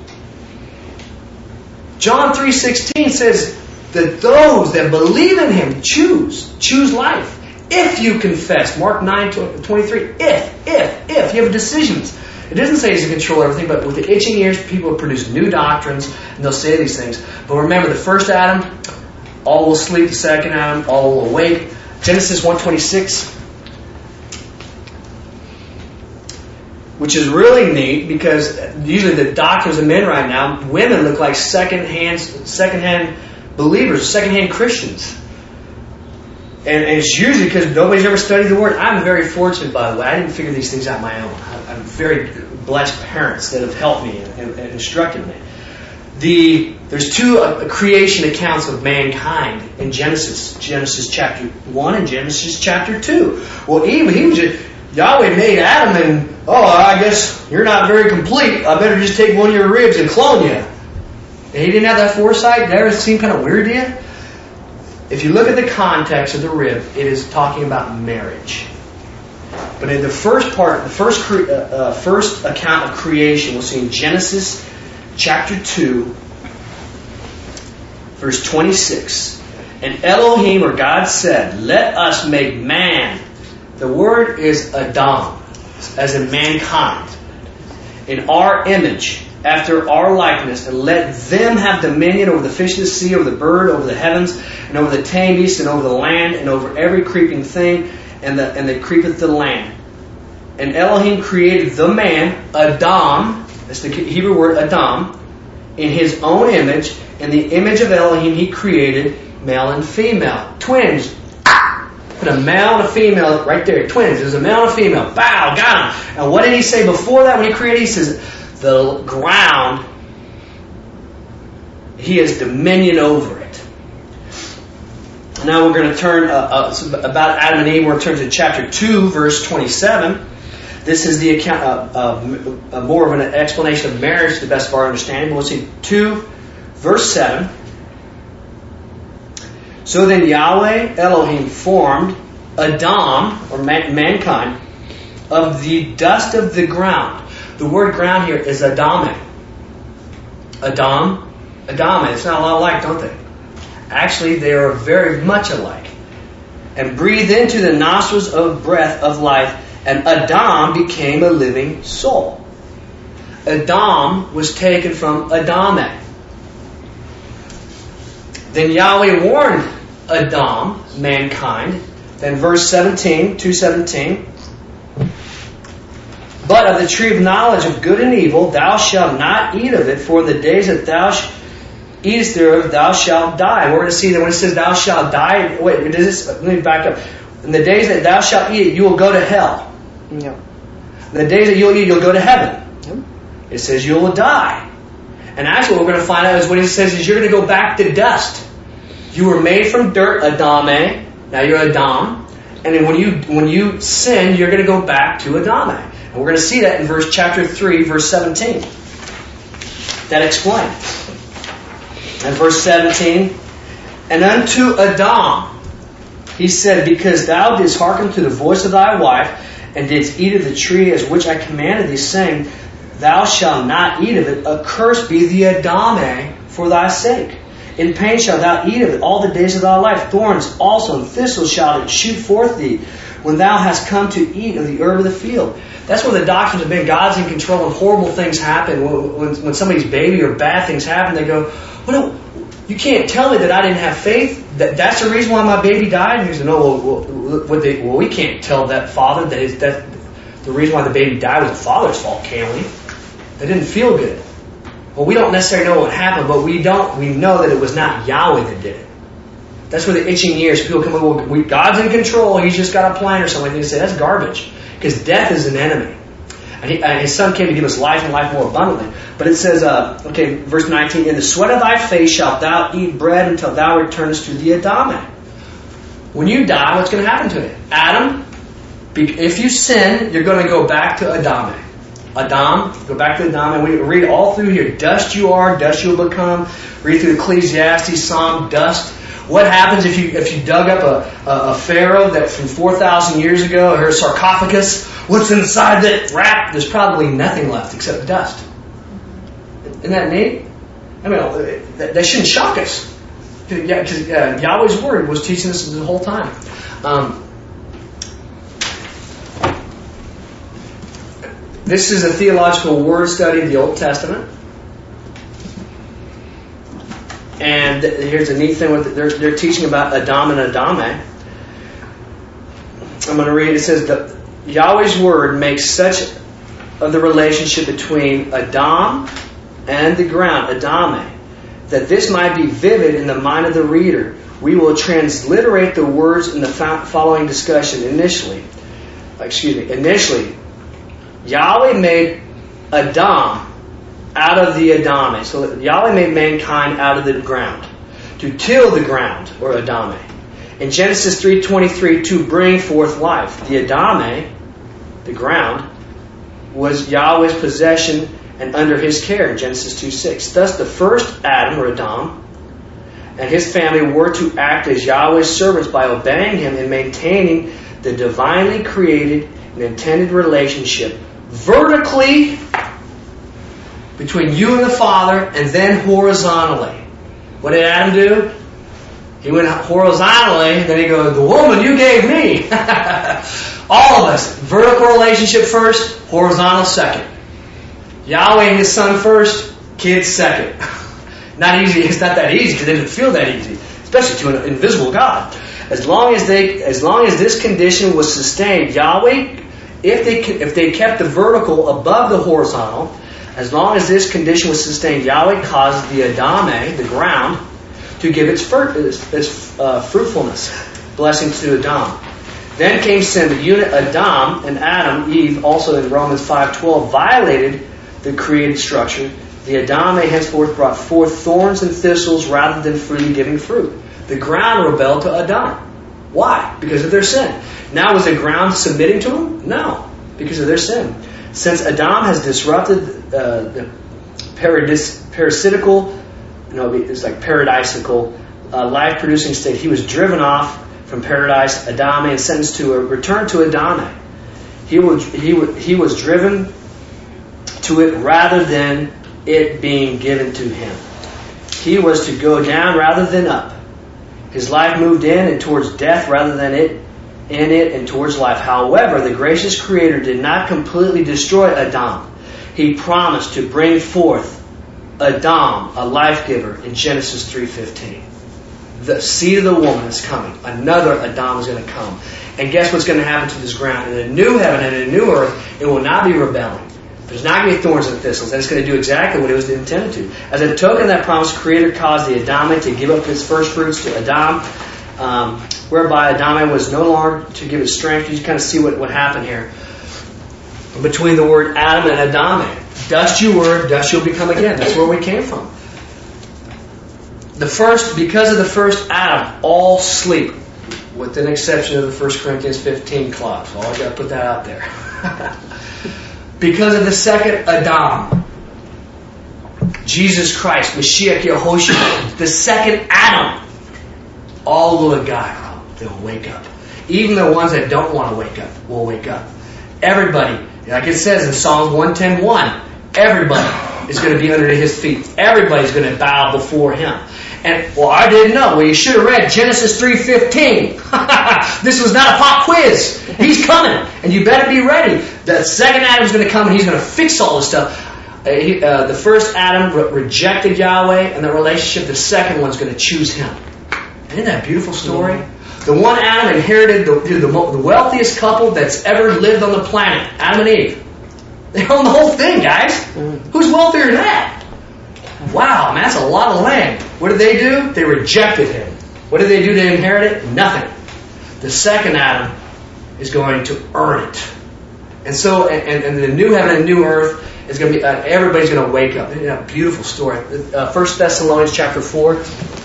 John three sixteen says that those that believe in Him choose. Choose life. If you confess. Mark nine twenty-three. If, if, if. You have decisions. It doesn't say He's in control of everything, but with the itching ears, people will produce new doctrines, and they'll say these things. But remember, the first Adam, all will sleep. The second Adam, all will awake. Genesis one twenty-six. Which is really neat because usually the doctrines of men right now, women look like second-hand, second-hand believers, second-hand Christians. And, and it's usually because nobody's ever studied the Word. I'm very fortunate, by the way. I didn't figure these things out on my own. I'm very blessed parents that have helped me and, and instructed me. The There's two uh, creation accounts of mankind in Genesis. Genesis chapter one and Genesis chapter two. Well, Eve, he was just... Yahweh made Adam and, oh, I guess you're not very complete. I better just take one of your ribs and clone you. And he didn't have that foresight? Did that ever seem kind of weird to you? If you look at the context of the rib, it is talking about marriage. But in the first part, the first cre- uh, uh, first account of creation, we'll see in Genesis chapter two, verse twenty-six. And Elohim, or God, said, let us make man. The word is Adam, as in mankind, in our image, after our likeness, and let them have dominion over the fish of the sea, over the bird, over the heavens, and over the tame beast, and over the land, and over every creeping thing, and, the, and that creepeth the land. And Elohim created the man, Adam, that's the Hebrew word Adam, in his own image. In the image of Elohim, he created male and female, twins. Put a male and a female right there. Twins. There's a male and a female. Bow. Got him. And what did he say before that when he created? He says, the ground, he has dominion over it. Now we're going to turn, uh, uh, about Adam and Eve, we're going to turn to chapter two, verse twenty-seven. This is the account, uh, uh, uh, more of an explanation of marriage to the best of our understanding. But we'll see two, verse seven. So then Yahweh Elohim formed Adam, or man- mankind, of the dust of the ground. The word ground here is Adame. Adam, Adame. It's not a lot alike, don't they? Actually, they are very much alike. And breathed into the nostrils of breath of life, and Adam became a living soul. Adam was taken from Adame. Then Yahweh warned Adam, mankind. Then verse seventeen, two seventeen. But of the tree of knowledge of good and evil, thou shalt not eat of it, for in the days that thou sh- eatest thereof, thou shalt die. We're going to see that when it says thou shalt die, wait, does this, let me back up. In the days that thou shalt eat it, you will go to hell. No. In the days that you'll eat, you'll go to heaven. No. It says you will die. And actually what we're going to find out is what he says is you're going to go back to dust. You were made from dirt, Adame. Now you're Adam. And then when you when you sin, you're going to go back to Adame. And we're going to see that in verse chapter three, verse seventeen. That explains. And verse seventeen, and unto Adam he said, because thou didst hearken to the voice of thy wife, and didst eat of the tree as which I commanded thee, saying, thou shalt not eat of it, accursed be the Adame for thy sake. In pain shalt thou eat of it all the days of thy life. Thorns also and thistles shall it shoot forth thee, when thou hast come to eat of the herb of the field. That's where the doctrines have been. God's in control and horrible things happen. When, when, when somebody's baby or bad things happen, they go, well, no, you can't tell me that I didn't have faith. That, that's the reason why my baby died? And he said, no, well, well, well, they, well, we can't tell that father that, is, that the reason why the baby died was the father's fault, can we? They didn't feel good. Well, we don't necessarily know what happened, but we don't. We know that it was not Yahweh that did it. That's where the itching ears, people come, well, we, God's in control, He's just got a plan or something. They say, that's garbage. Because death is an enemy. And, he, and His Son came to give us life and life more abundantly. But it says, uh, okay, verse nineteen, in the sweat of thy face shalt thou eat bread until thou returnest to the Adame. When you die, what's going to happen to it? Adam, if you sin, you're going to go back to Adame. Adam, go back to Adam, and we read all through here. Dust you are, dust you will become. Read through Ecclesiastes, Psalm, dust. What happens if you if you dug up a, a, a pharaoh that from four thousand years ago, or a sarcophagus? What's inside that wrap? There's probably nothing left except dust. Isn't that neat? I mean, that, that shouldn't shock us. Yeah, because uh, Yahweh's Word was teaching us the whole time. Um, this is a theological word study of the Old Testament. And here's a neat thing. With they're, they're teaching about Adam and Adame. I'm going to read. It says that Yahweh's Word makes such of the relationship between Adam and the ground, Adame, that this might be vivid in the mind of the reader. We will transliterate the words in the following discussion. Initially, excuse me. Initially, Yahweh made Adam out of the Adame. So Yahweh made mankind out of the ground to till the ground, or Adame. In Genesis three twenty-three, to bring forth life. The Adame, the ground, was Yahweh's possession and under His care in Genesis two six. Thus the first Adam, or Adam, and his family were to act as Yahweh's servants by obeying Him and maintaining the divinely created and intended relationship vertically between you and the Father, and then horizontally. What did Adam do? He went horizontally, then he goes, the woman you gave me. All of us. Vertical relationship first, horizontal second. Yahweh and His Son first, kids second. Not easy. It's not that easy because it doesn't feel that easy, especially to an invisible God. As long as they, as long as this condition was sustained, Yahweh, if they if they kept the vertical above the horizontal, as long as this condition was sustained, Yahweh caused the Adame, the ground, to give its, fir- its, its uh, fruitfulness, blessing to Adam. Then came sin. The unit Adam and Adam, Eve, also in Romans five twelve, violated the created structure. The Adame henceforth brought forth thorns and thistles rather than freely giving fruit. The ground rebelled to Adam. Why? Because of their sin. Now was the ground submitting to them? No, because of their sin. Since Adam has disrupted uh, the paradis- parasitical, no, it's like paradisical, uh, life-producing state, he was driven off from paradise, Adame, and sentenced to a return to Adame. He was, he, he was driven to it rather than it being given to him. He was to go down rather than up. His life moved in and towards death rather than it in it and towards life. However, the gracious Creator did not completely destroy Adam. He promised to bring forth Adam, a life giver, in Genesis three fifteen. The seed of the woman is coming. Another Adam is going to come. And guess what's going to happen to this ground? In a new heaven and a new earth, it will not be rebelling. There's not going to be thorns and thistles, and it's going to do exactly what it was intended to. As a token of that promise, the Creator caused the Adamite to give up his first fruits to Adam, um, whereby Adamite was no longer to give his strength. You kind of see what, what happened here. Between the word Adam and Adamite. Dust you were, dust you'll become again. That's where we came from. The first, because of the first Adam, all sleep, with an exception of the First Corinthians fifteen clause. Well, I've got to put that out there. Because of the second Adam, Jesus Christ, Mashiach Yehoshua, the second Adam, all will die. They'll wake up. Even the ones that don't want to wake up will wake up. Everybody, like it says in Psalms one ten one, everybody is going to be under his feet. Everybody's going to bow before him. And, well, I didn't know. Well, you should have read Genesis three fifteen. This was not a pop quiz. He's coming, and you better be ready. The second Adam's going to come, and he's going to fix all this stuff. Uh, he, uh, the first Adam re- rejected Yahweh and the relationship. The second one's going to choose him. Isn't that a beautiful story? Mm-hmm. The one Adam inherited the, the, the wealthiest couple that's ever lived on the planet, Adam and Eve. They own the whole thing, guys. Mm-hmm. Who's wealthier than that? Wow, man, that's a lot of land. What did they do? They rejected him. What did they do to inherit it? Nothing. The second Adam is going to earn it. And so, and, and the new heaven and new earth is going to be, uh, everybody's going to wake up. Isn't that a beautiful story? Uh, First Thessalonians chapter four.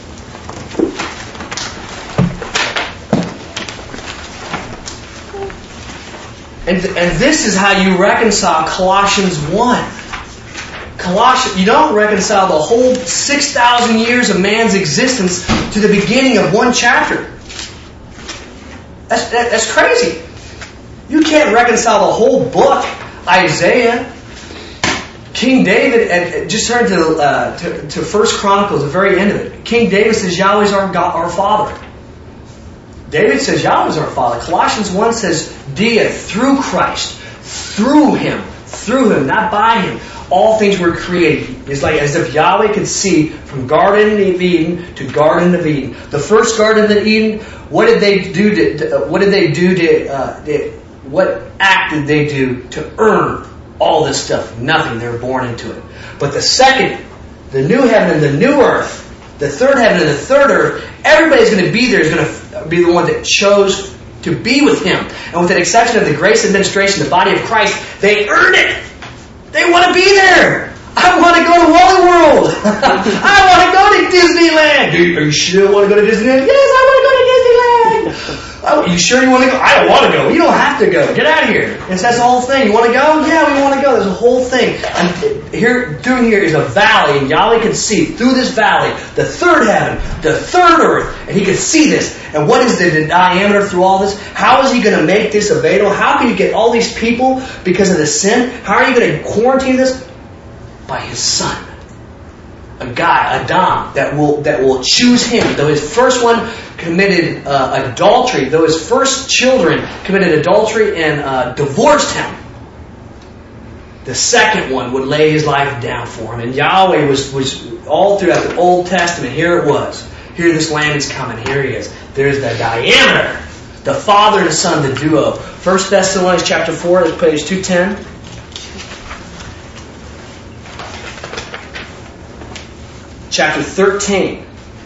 And, and this is how you reconcile Colossians one. Colossians, you don't reconcile the whole six thousand years of man's existence to the beginning of one chapter. That's, that, that's crazy. You can't reconcile the whole book. Isaiah, King David, and just turn to, uh, to to First Chronicles, the very end of it. King David says Yahweh's our God, our Father. David says Yahweh's our Father. Colossians one says Dia, through Christ, through Him, through Him, not by Him. All things were created. It's like as if Yahweh could see from Garden of Eden to Garden of Eden. The first Garden of Eden, what did they do to? What did they do to? Uh, to what act did they do to earn all this stuff? Nothing. They were born into it. But the second, the new heaven and the new earth, the third heaven and the third earth, everybody's going to be there. Is going to be the one that chose to be with Him. And with the exception of the grace administration, the body of Christ, they earned it. They want to be there. I want to go to Wally World. I want to go to Disneyland. Do you, are you sure you want to go to Disneyland? Yes, I want to go to Disneyland. Oh, you sure you want to go? I don't want to go. You don't have to go. Get out of here. And that's the whole thing. You want to go? Yeah, we want to go. There's a whole thing. And here, through here is a valley, and Yahweh can see through this valley the third heaven, the third earth, and He can see this. And what is the, the diameter through all this? How is He going to make this available? How can you get all these people because of the sin? How are you going to quarantine this? By His Son. A guy, Adam, that will that will choose Him. Though his first one committed uh, adultery, though his first children committed adultery and uh, divorced him, the second one would lay his life down for him. And Yahweh was, was all throughout the Old Testament. Here it was. Here this Lamb is coming. Here He is. There's the diameter. The Father and the Son, the duo. First Thessalonians chapter four, that's page two ten. Chapter thirteen.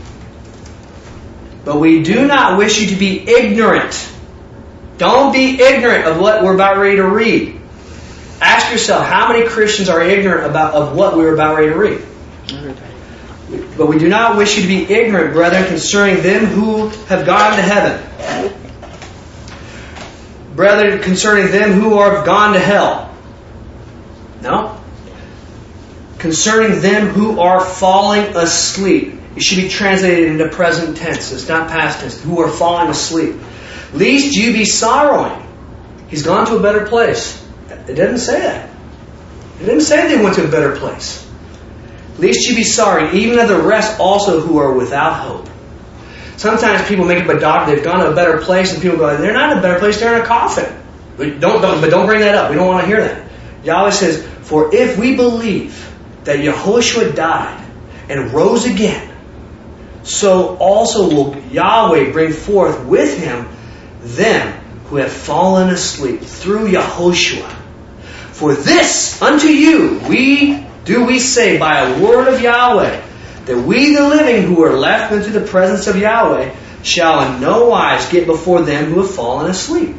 But we do not wish you to be ignorant. Don't be ignorant of what we're about ready to read. Ask yourself, how many Christians are ignorant about of what we're about ready to read? But we do not wish you to be ignorant, brethren, concerning them who have gone to heaven. Brethren, concerning them who are gone to hell. No. Concerning them who are falling asleep. It should be translated into present tense. It's not past tense. Who are falling asleep. Lest you be sorrowing. He's gone to a better place. It doesn't say that. It didn't say they went to a better place. Lest you be sorry, even of the rest also who are without hope. Sometimes people make up a doctrine, they've gone to a better place, and people go, they're not in a better place, they're in a coffin. But don't, don't, but don't bring that up. We don't want to hear that. Yahweh says, for if we believe that Yehoshua died and rose again, so also will Yahweh bring forth with Him them who have fallen asleep through Yehoshua. For this unto you we do we say by a word of Yahweh, that we the living who are left into the presence of Yahweh shall in no wise get before them who have fallen asleep.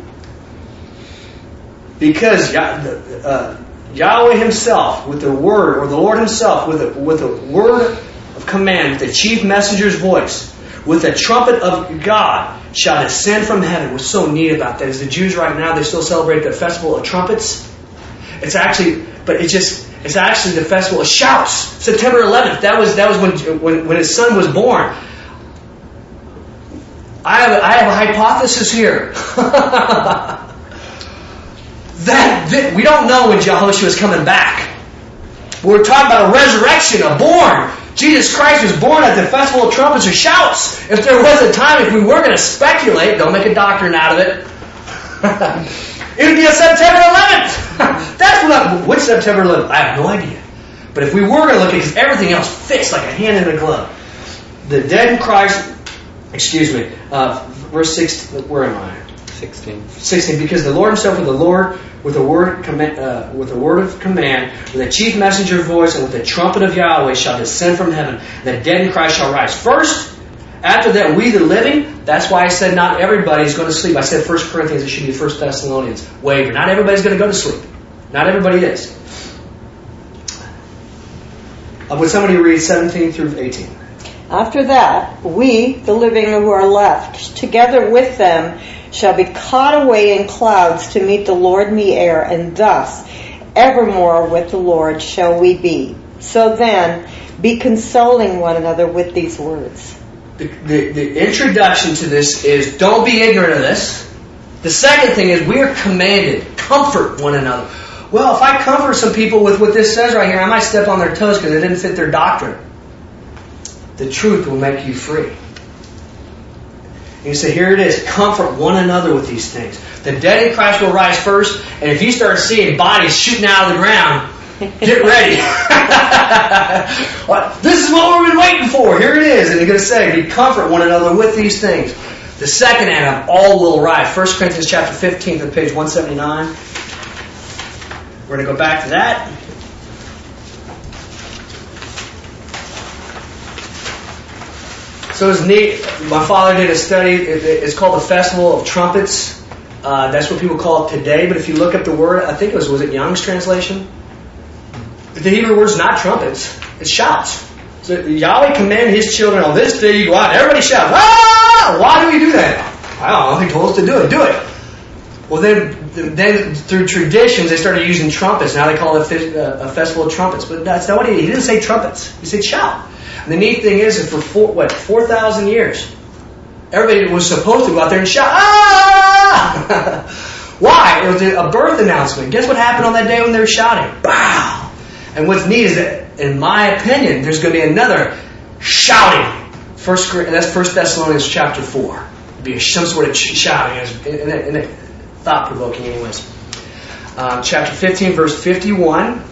Because uh, Yahweh himself, with the word, or the Lord himself, with a, with a word of command, with the chief messenger's voice, with the trumpet of God, shall descend from heaven. What's so neat about that is the Jews right now, they still celebrate the festival of trumpets. It's actually, but it's just, it's actually the festival of shouts. September eleventh, that was that was when when, when his son was born. I have a, I have a hypothesis here. that, that we don't know when Jehoshua is coming back. We're talking about a resurrection, a born. Jesus Christ was born at the festival of trumpets or shouts. If there was a time, if we were going to speculate, don't make a doctrine out of it. It would be a September eleventh. That's what I, what's September eleventh? I have no idea. But if we were going to look at it, because everything else fits like a hand in a glove. The dead in Christ, excuse me, uh, verse sixteen, where am I? Sixteen. Sixteen. Because the Lord himself, with the Lord, with a word, uh, with a word of command, with a chief messenger voice, and with the trumpet of Yahweh, shall descend from heaven. And the dead in Christ shall rise first. After that, we the living. That's why I said not everybody is going to sleep. I said First Corinthians. It should be First Thessalonians. Waver. Not everybody's going to go to sleep. Not everybody is. Uh, would somebody read seventeen through eighteen? After that, we, the living who are left, together with them, shall be caught away in clouds to meet the Lord in the air, and thus evermore with the Lord shall we be. So then, be consoling one another with these words. The, the, the introduction to this is don't be ignorant of this. The second thing is we are commanded, comfort one another. Well, if I comfort some people with what this says right here, I might step on their toes because it didn't fit their doctrine. The truth will make you free. And you say, here it is, comfort one another with these things. The dead in Christ will rise first, and if you start seeing bodies shooting out of the ground, get ready. This is what we've been waiting for. Here it is. And you're going to say, be comfort one another with these things. The second Adam, all will arrive. First Corinthians chapter fifteen, on page one seventy-nine. We're going to go back to that. So it's neat. My father did a study. It's called the Festival of Trumpets. Uh, that's what people call it today. But if you look up the word, I think it was, was it Young's translation? The Hebrew word's not trumpets. It's shouts. So Yahweh commanded his children, on this day you go out and everybody shouts. Ah! Why do we do that? I don't know. He told us to do it. Do it. Well, then, then through traditions, they started using trumpets. Now they call it a festival of trumpets. But that's not what he did. He didn't say trumpets. He said shout. And the neat thing is that for four, what, four thousand years, everybody was supposed to go out there and shout, ah! Why? It was a birth announcement. Guess what happened on that day when they were shouting? Bow! And what's neat is that, in my opinion, there's going to be another shouting. First, that's First Thessalonians chapter four. It'll be some sort of shouting, and it, thought-provoking anyways. Uh, chapter fifteen, verse fifty-one.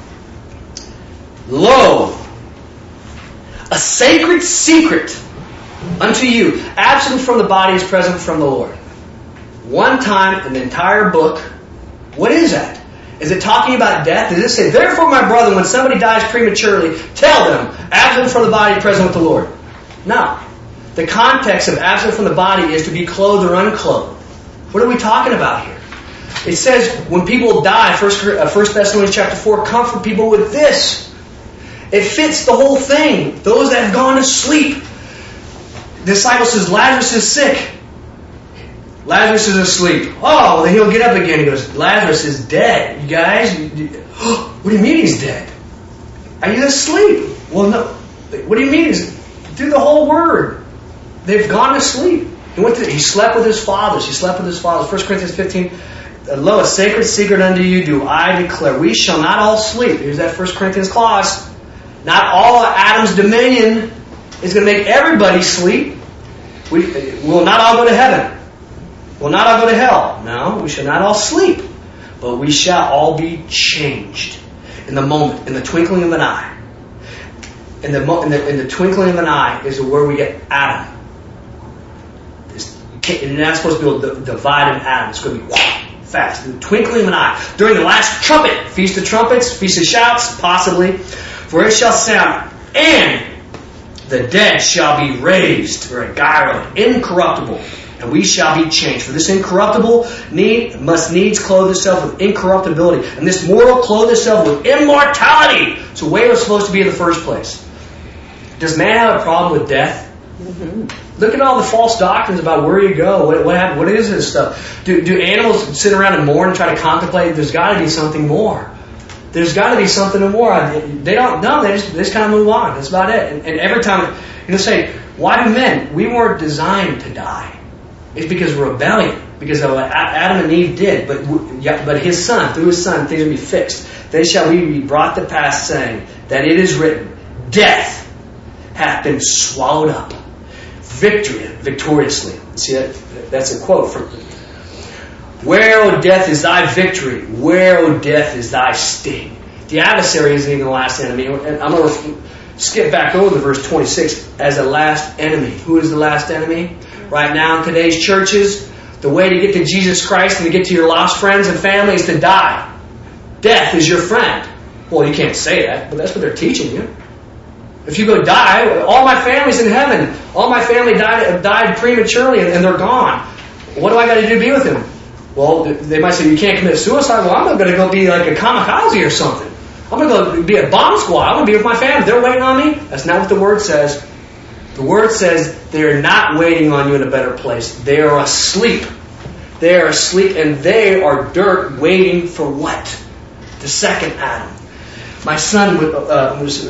Lo! A sacred secret unto you, absent from the body is present from the Lord. One time in the entire book, what is that? Is it talking about death? Does it say, therefore my brother, when somebody dies prematurely, tell them, absent from the body, present with the Lord? No. The context of absent from the body is to be clothed or unclothed. What are we talking about here? It says when people die, First Thessalonians chapter four, comfort people with this. It fits the whole thing. Those that have gone to sleep. The disciple says, Lazarus is sick. Lazarus is asleep. Oh, well, then he'll get up again. He goes, Lazarus is dead. You guys, what do you mean he's dead? Are you asleep? Well, no. What do you mean? He's through the whole word. They've gone to sleep. He went to, he slept with his fathers. He slept with his fathers. First Corinthians fifteen. Lo, a sacred secret unto you do I declare. We shall not all sleep. Here's that First Corinthians clause. Not all of Adam's dominion is going to make everybody sleep. We will not all go to heaven. We'll not all go to hell. No, we shall not all sleep. But we shall all be changed in the moment, in the twinkling of an eye. In the, in the, in the twinkling of an eye is where we get Adam. It's, you're not supposed to be able to divide an atom. It's going to be fast, in the twinkling of an eye, during the last trumpet, feast of trumpets, feast of shouts, possibly, for it shall sound, and the dead shall be raised, or gyro, incorruptible, and we shall be changed. For this incorruptible need must needs clothe itself with incorruptibility, and this mortal clothe itself with immortality. So where was supposed to be in the first place? Does man have a problem with death? Mm-hmm. Look at all the false doctrines about where you go, what what, happened, what is this stuff? Do, do animals sit around and mourn and try to contemplate? There's got to be something more. There's got to be something more. They don't know. They just, they just kind of move on. That's about it. And, and every time, you know, say, why do men? We weren't designed to die. It's because of rebellion. Because of what Adam and Eve did. But but his son, through his son, things will be fixed. Then shall we be brought to pass, saying that it is written, death hath been swallowed up. Victory, victoriously. See, that, that's a quote from... Where, O death, is thy victory? Where, O death, is thy sting? The adversary isn't even the last enemy. And I'm going to skip back over to verse twenty-six. As a last enemy. Who is the last enemy? Right now in today's churches, the way to get to Jesus Christ and to get to your lost friends and family is to die. Death is your friend. Well, you can't say that, but that's what they're teaching you. If you go die, all my family's in heaven. All my family died died prematurely and they're gone. What do I got to do to be with them? Well, they might say, you can't commit suicide. Well, I'm going to go be like a kamikaze or something. I'm going to go be a bomb squad. I'm going to be with my family. They're waiting on me. That's not what the Word says. The Word says they're not waiting on you in a better place. They are asleep. They are asleep and they are dirt waiting for what? The second Adam. My son uh, was...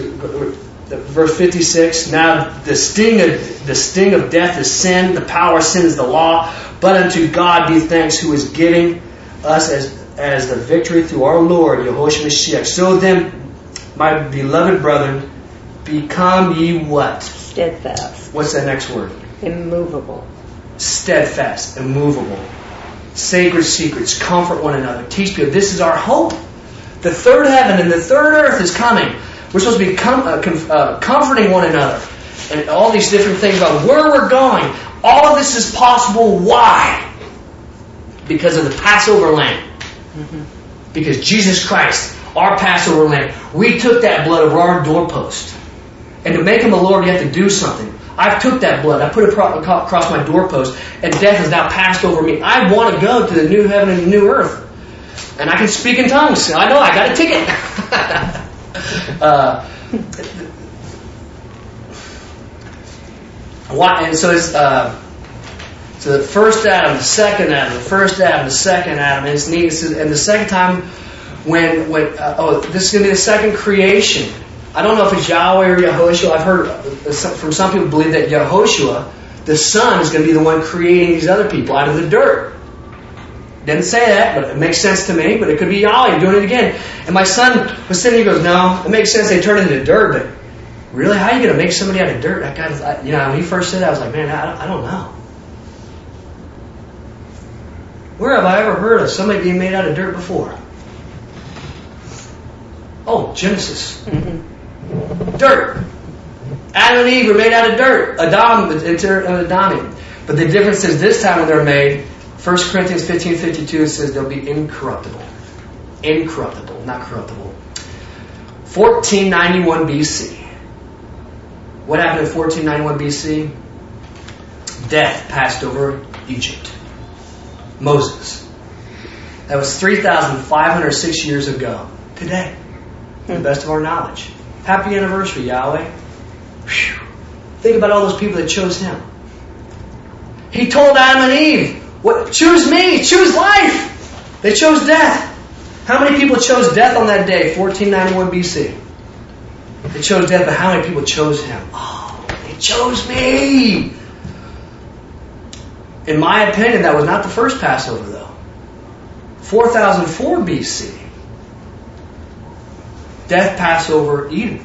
Verse fifty-six, now the sting of the sting of death is sin, the power of sin is the law, but unto God be thanks who is giving us as as the victory through our Lord, Yahushua Mashiach. So then, my beloved brethren, become ye what? Steadfast. What's that next word? Immovable. Steadfast, immovable. Sacred secrets, comfort one another, teach people. This is our hope. The third heaven and the third earth is coming. We're supposed to be com- uh, com- uh, comforting one another. And all these different things about where we're going. All of this is possible. Why? Because of the Passover lamb. Mm-hmm. Because Jesus Christ, our Passover lamb, we took that blood over our doorpost. And to make him the Lord, you have to do something. I've took that blood. I put it across my doorpost. And death has now passed over me. I want to go to the new heaven and the new earth. And I can speak in tongues. I know I got a ticket. Uh, why, and so it's uh, so the first Adam, the second Adam, the first Adam, the second Adam, and it's neat. And the second time when when uh, oh, this is going to be the second creation. I don't know if it's Yahweh or Yehoshua. I've heard uh, from some people believe that Yehoshua, the Son, is going to be the one creating these other people out of the dirt. Didn't say that, but it makes sense to me. But it could be Yahweh doing it again. And my son was sitting there, he goes, no, it makes sense they turn into dirt, but really, how are you going to make somebody out of dirt? That guy, you know, when he first said that, I was like, man, I don't, I don't know. Where have I ever heard of somebody being made out of dirt before? Oh, Genesis. Mm-hmm. Dirt. Adam and Eve were made out of dirt. Adam, Adam. But the difference is this time when they're made, First Corinthians fifteen fifty-two, it says they'll be incorruptible. Incorruptible, not corruptible. fourteen ninety-one B C. What happened in fourteen ninety-one B C? Death passed over Egypt. Moses. That was three thousand five hundred six years ago. Today. To the best of our knowledge. Happy anniversary, Yahweh. Whew. Think about all those people that chose him. He told Adam and Eve, "What? Choose me. Choose life." They chose death. How many people chose death on that day, fourteen ninety-one B C? They chose death, but how many people chose him? Oh, they chose me. In my opinion, that was not the first Passover, though. four thousand four B C. Death passed over Eden.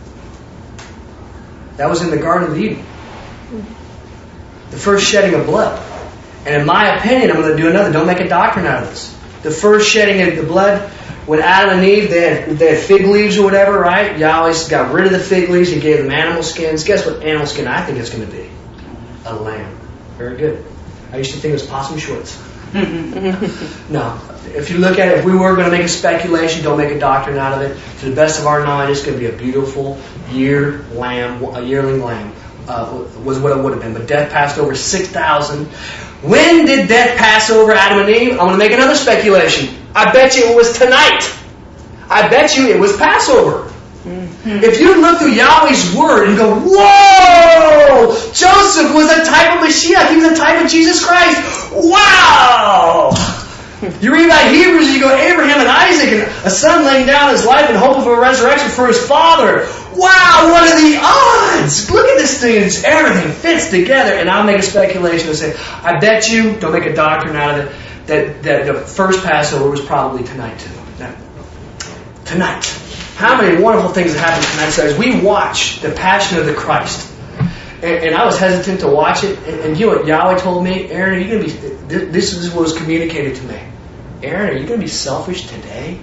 That was in the Garden of Eden. The first shedding of blood. And in my opinion, I'm going to do another. Don't make a doctrine out of this. The first shedding of the blood, when Adam and Eve, they had, they had fig leaves or whatever, right? Yahweh got rid of the fig leaves. He gave them animal skins. Guess what animal skin I think it's going to be? A lamb. Very good. I used to think it was possum shorts. No. If you look at it, if we were going to make a speculation, don't make a doctrine out of it. To the best of our knowledge, it's going to be a beautiful year lamb, a yearling lamb, uh, was what it would have been. But death passed over six thousand. When did death pass over Adam and Eve? I'm going to make another speculation. I bet you it was tonight. I bet you it was Passover. Mm-hmm. If you look through Yahweh's Word and go, whoa! Joseph was a type of Mashiach. He was a type of Jesus Christ. Wow! You read about Hebrews and you go, Abraham and Isaac, and a son laying down his life in hope of a resurrection for his father. Wow, what are the odds? Look at this thing. It's, everything fits together. And I'll make a speculation and say, I bet you, don't make a doctrine out of it, that, that the first Passover was probably tonight too. Now, tonight. How many wonderful things that happen tonight. So as we watch the Passion of the Christ, and, and I was hesitant to watch it, and, and you know what Yahweh told me? Aaron, are you going to be, this is what was communicated to me. Aaron, are you going to be selfish today?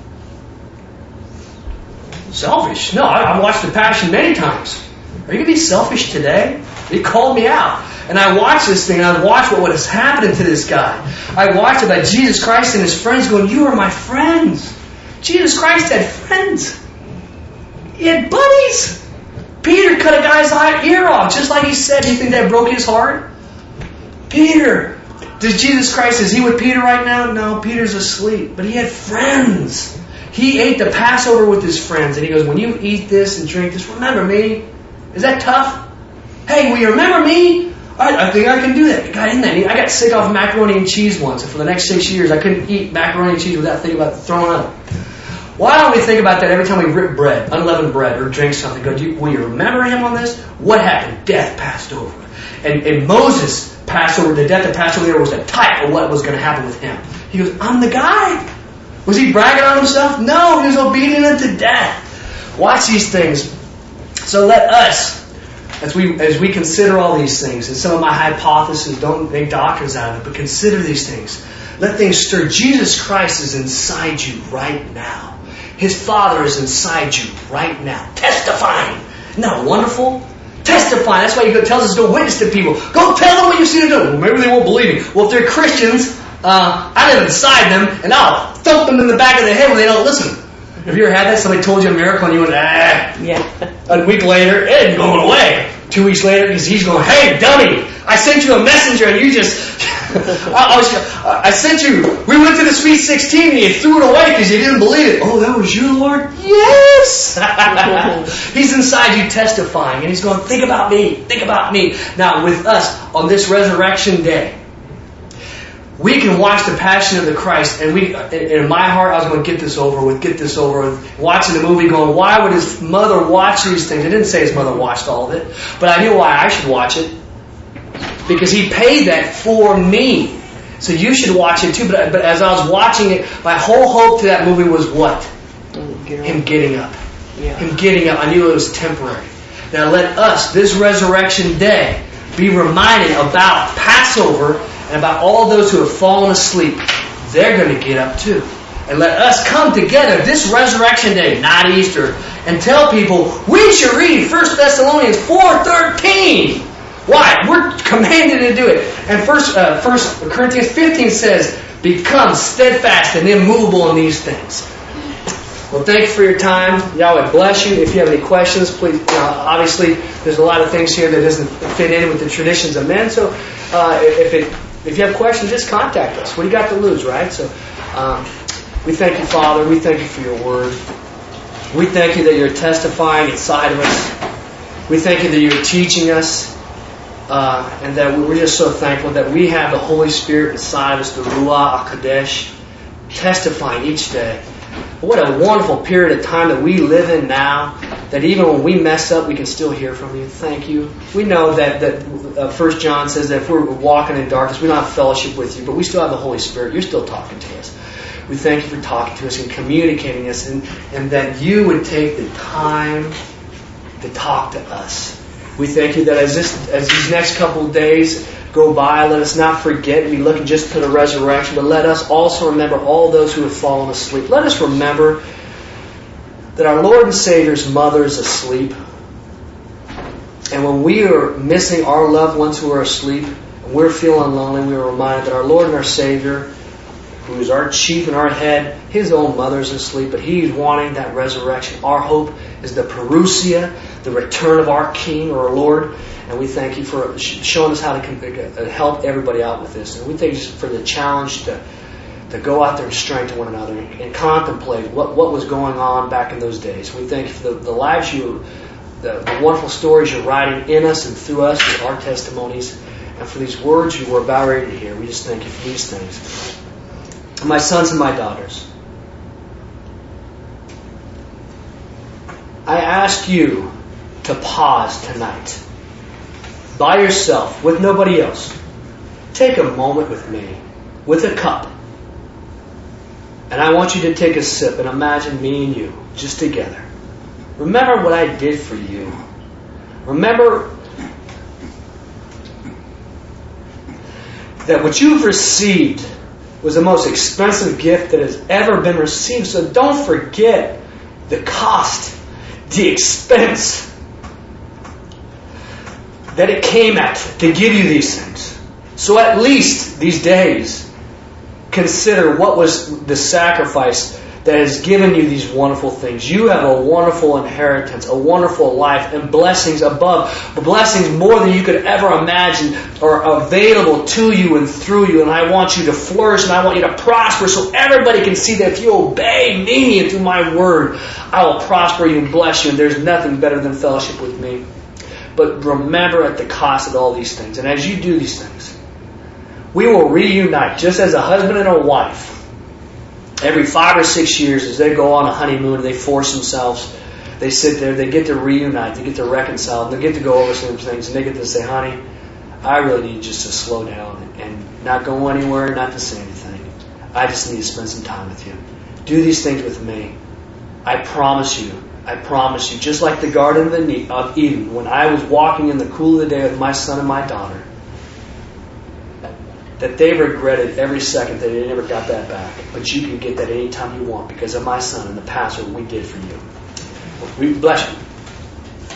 Selfish? No, I, I've watched the Passion many times. Are you going to be selfish today? He called me out. And I watched this thing, and I watched what was happening to this guy. I watched about Jesus Christ and his friends going, you are my friends. Jesus Christ had friends. He had buddies. Peter cut a guy's eye, ear off, just like he said. Do you think that broke his heart? Peter. Does Jesus Christ, is he with Peter right now? No, Peter's asleep. But he had friends. He ate the Passover with his friends. And he goes, when you eat this and drink this, remember me. Is that tough? Hey, will you remember me? I, I think I can do that. It got in there. I got sick off macaroni and cheese once. And for the next six years, I couldn't eat macaroni and cheese without thinking about throwing up. Why don't we think about that every time we rip bread, unleavened bread, or drink something? Go, do you, will you remember him on this? What happened? Death passed over. And, and Moses passed over. The death that passed over there was a type of what was going to happen with him. He goes, I'm the guy. Was he bragging on himself? No, he was obedient unto death. Watch these things. So let us, as we as we consider all these things, and some of my hypotheses, don't make doctrines out of it, but consider these things. Let things stir. Jesus Christ is inside you right now. His Father is inside you right now, testifying. Isn't that wonderful? Testifying. That's why he tells us to go witness to people. Go tell them what you've seen and done. Well, maybe they won't believe me. Well, if they're Christians, uh, I live inside them, and I'll thump them in the back of the head when they don't listen. Have you ever had that? Somebody told you a miracle, and you went, ah. Yeah. A week later, it ain't going away. Two weeks later, he's going, hey, dummy, I sent you a messenger, and you just... I, was, I sent you, we went to the Sweet sixteen and you threw it away because you didn't believe it. Oh, that was you, Lord? Yes! He's inside you testifying, and he's going, think about me, think about me. Now, with us, on this resurrection day, we can watch the Passion of the Christ, and we, in my heart, I was going to get this over with, get this over with. Watching the movie going, why would his mother watch these things? I didn't say his mother watched all of it, but I knew why I should watch it. Because he paid that for me. So you should watch it too. But, but as I was watching it, my whole hope to that movie was what? Him getting up. Yeah. Him getting up. I knew it was temporary. Now let us, this resurrection day, be reminded about Passover and about all those who have fallen asleep. They're going to get up too. And let us come together this resurrection day, not Easter, and tell people we should read First Thessalonians four thirteen. Why? We're commanded to do it. And First, uh, First Corinthians fifteen says, become steadfast and immovable in these things. Well, thank you for your time. Yahweh bless you. If you have any questions, please. You know, obviously, there's a lot of things here that doesn't fit in with the traditions of men. So, uh, if it, if you have questions, just contact us. What do you got to lose, right? So, um, we thank you, Father. We thank you for your word. We thank you that you're testifying inside of us. We thank you that you're teaching us. Uh, and that we're just so thankful that we have the Holy Spirit inside of us, the Ruach HaKodesh, testifying each day. What a wonderful period of time that we live in now, that even when we mess up, we can still hear from you. Thank you. We know that, that uh, First John says that if we're walking in darkness, we don't have fellowship with you, but we still have the Holy Spirit. You're still talking to us. We thank you for talking to us and communicating us, and, and that you would take the time to talk to us. We thank you that as this, as these next couple of days go by, let us not forget and be looking just to the resurrection, but let us also remember all those who have fallen asleep. Let us remember that our Lord and Savior's mother is asleep. And when we are missing our loved ones who are asleep, and when we're feeling lonely, we are reminded that our Lord and our Savior, who is our chief and our head, His own mother's asleep, but He's wanting that resurrection. Our hope is the parousia, the return of our King or our Lord. And we thank You for showing us how to help everybody out with this. And we thank You for the challenge to, to go out there and strengthen one another and, and contemplate what, what was going on back in those days. We thank You for the, the lives You, the, the wonderful stories You're writing in us and through us with our testimonies. And for these words You were about ready to hear. We just thank You for these things. My sons and my daughters, I ask you to pause tonight by yourself with nobody else. Take a moment with me with a cup, and I want you to take a sip and imagine me and you just together. Remember what I did for you. Remember that what you've received was the most expensive gift that has ever been received. So don't forget the cost, the expense that it came at to give you these things. So at least these days, consider what was the sacrifice that has given you these wonderful things. You have a wonderful inheritance, a wonderful life, and blessings above, blessings more than you could ever imagine are available to you and through you. And I want you to flourish and I want you to prosper so everybody can see that if you obey me and through my word, I will prosper you and bless you. And there's nothing better than fellowship with me. But remember at the cost of all these things. And as you do these things, we will reunite just as a husband and a wife. Every five or six years as they go on a honeymoon and they force themselves, they sit there, they get to reunite, they get to reconcile, they get to go over some things, and they get to say, honey, I really need just to slow down and not go anywhere, not to say anything. I just need to spend some time with you. Do these things with me. I promise you, I promise you, just like the Garden of Eden, when I was walking in the cool of the day with my son and my daughter, that they regretted every second that they never got that back. But you can get that anytime you want because of my son and the past what we did for you. We bless you.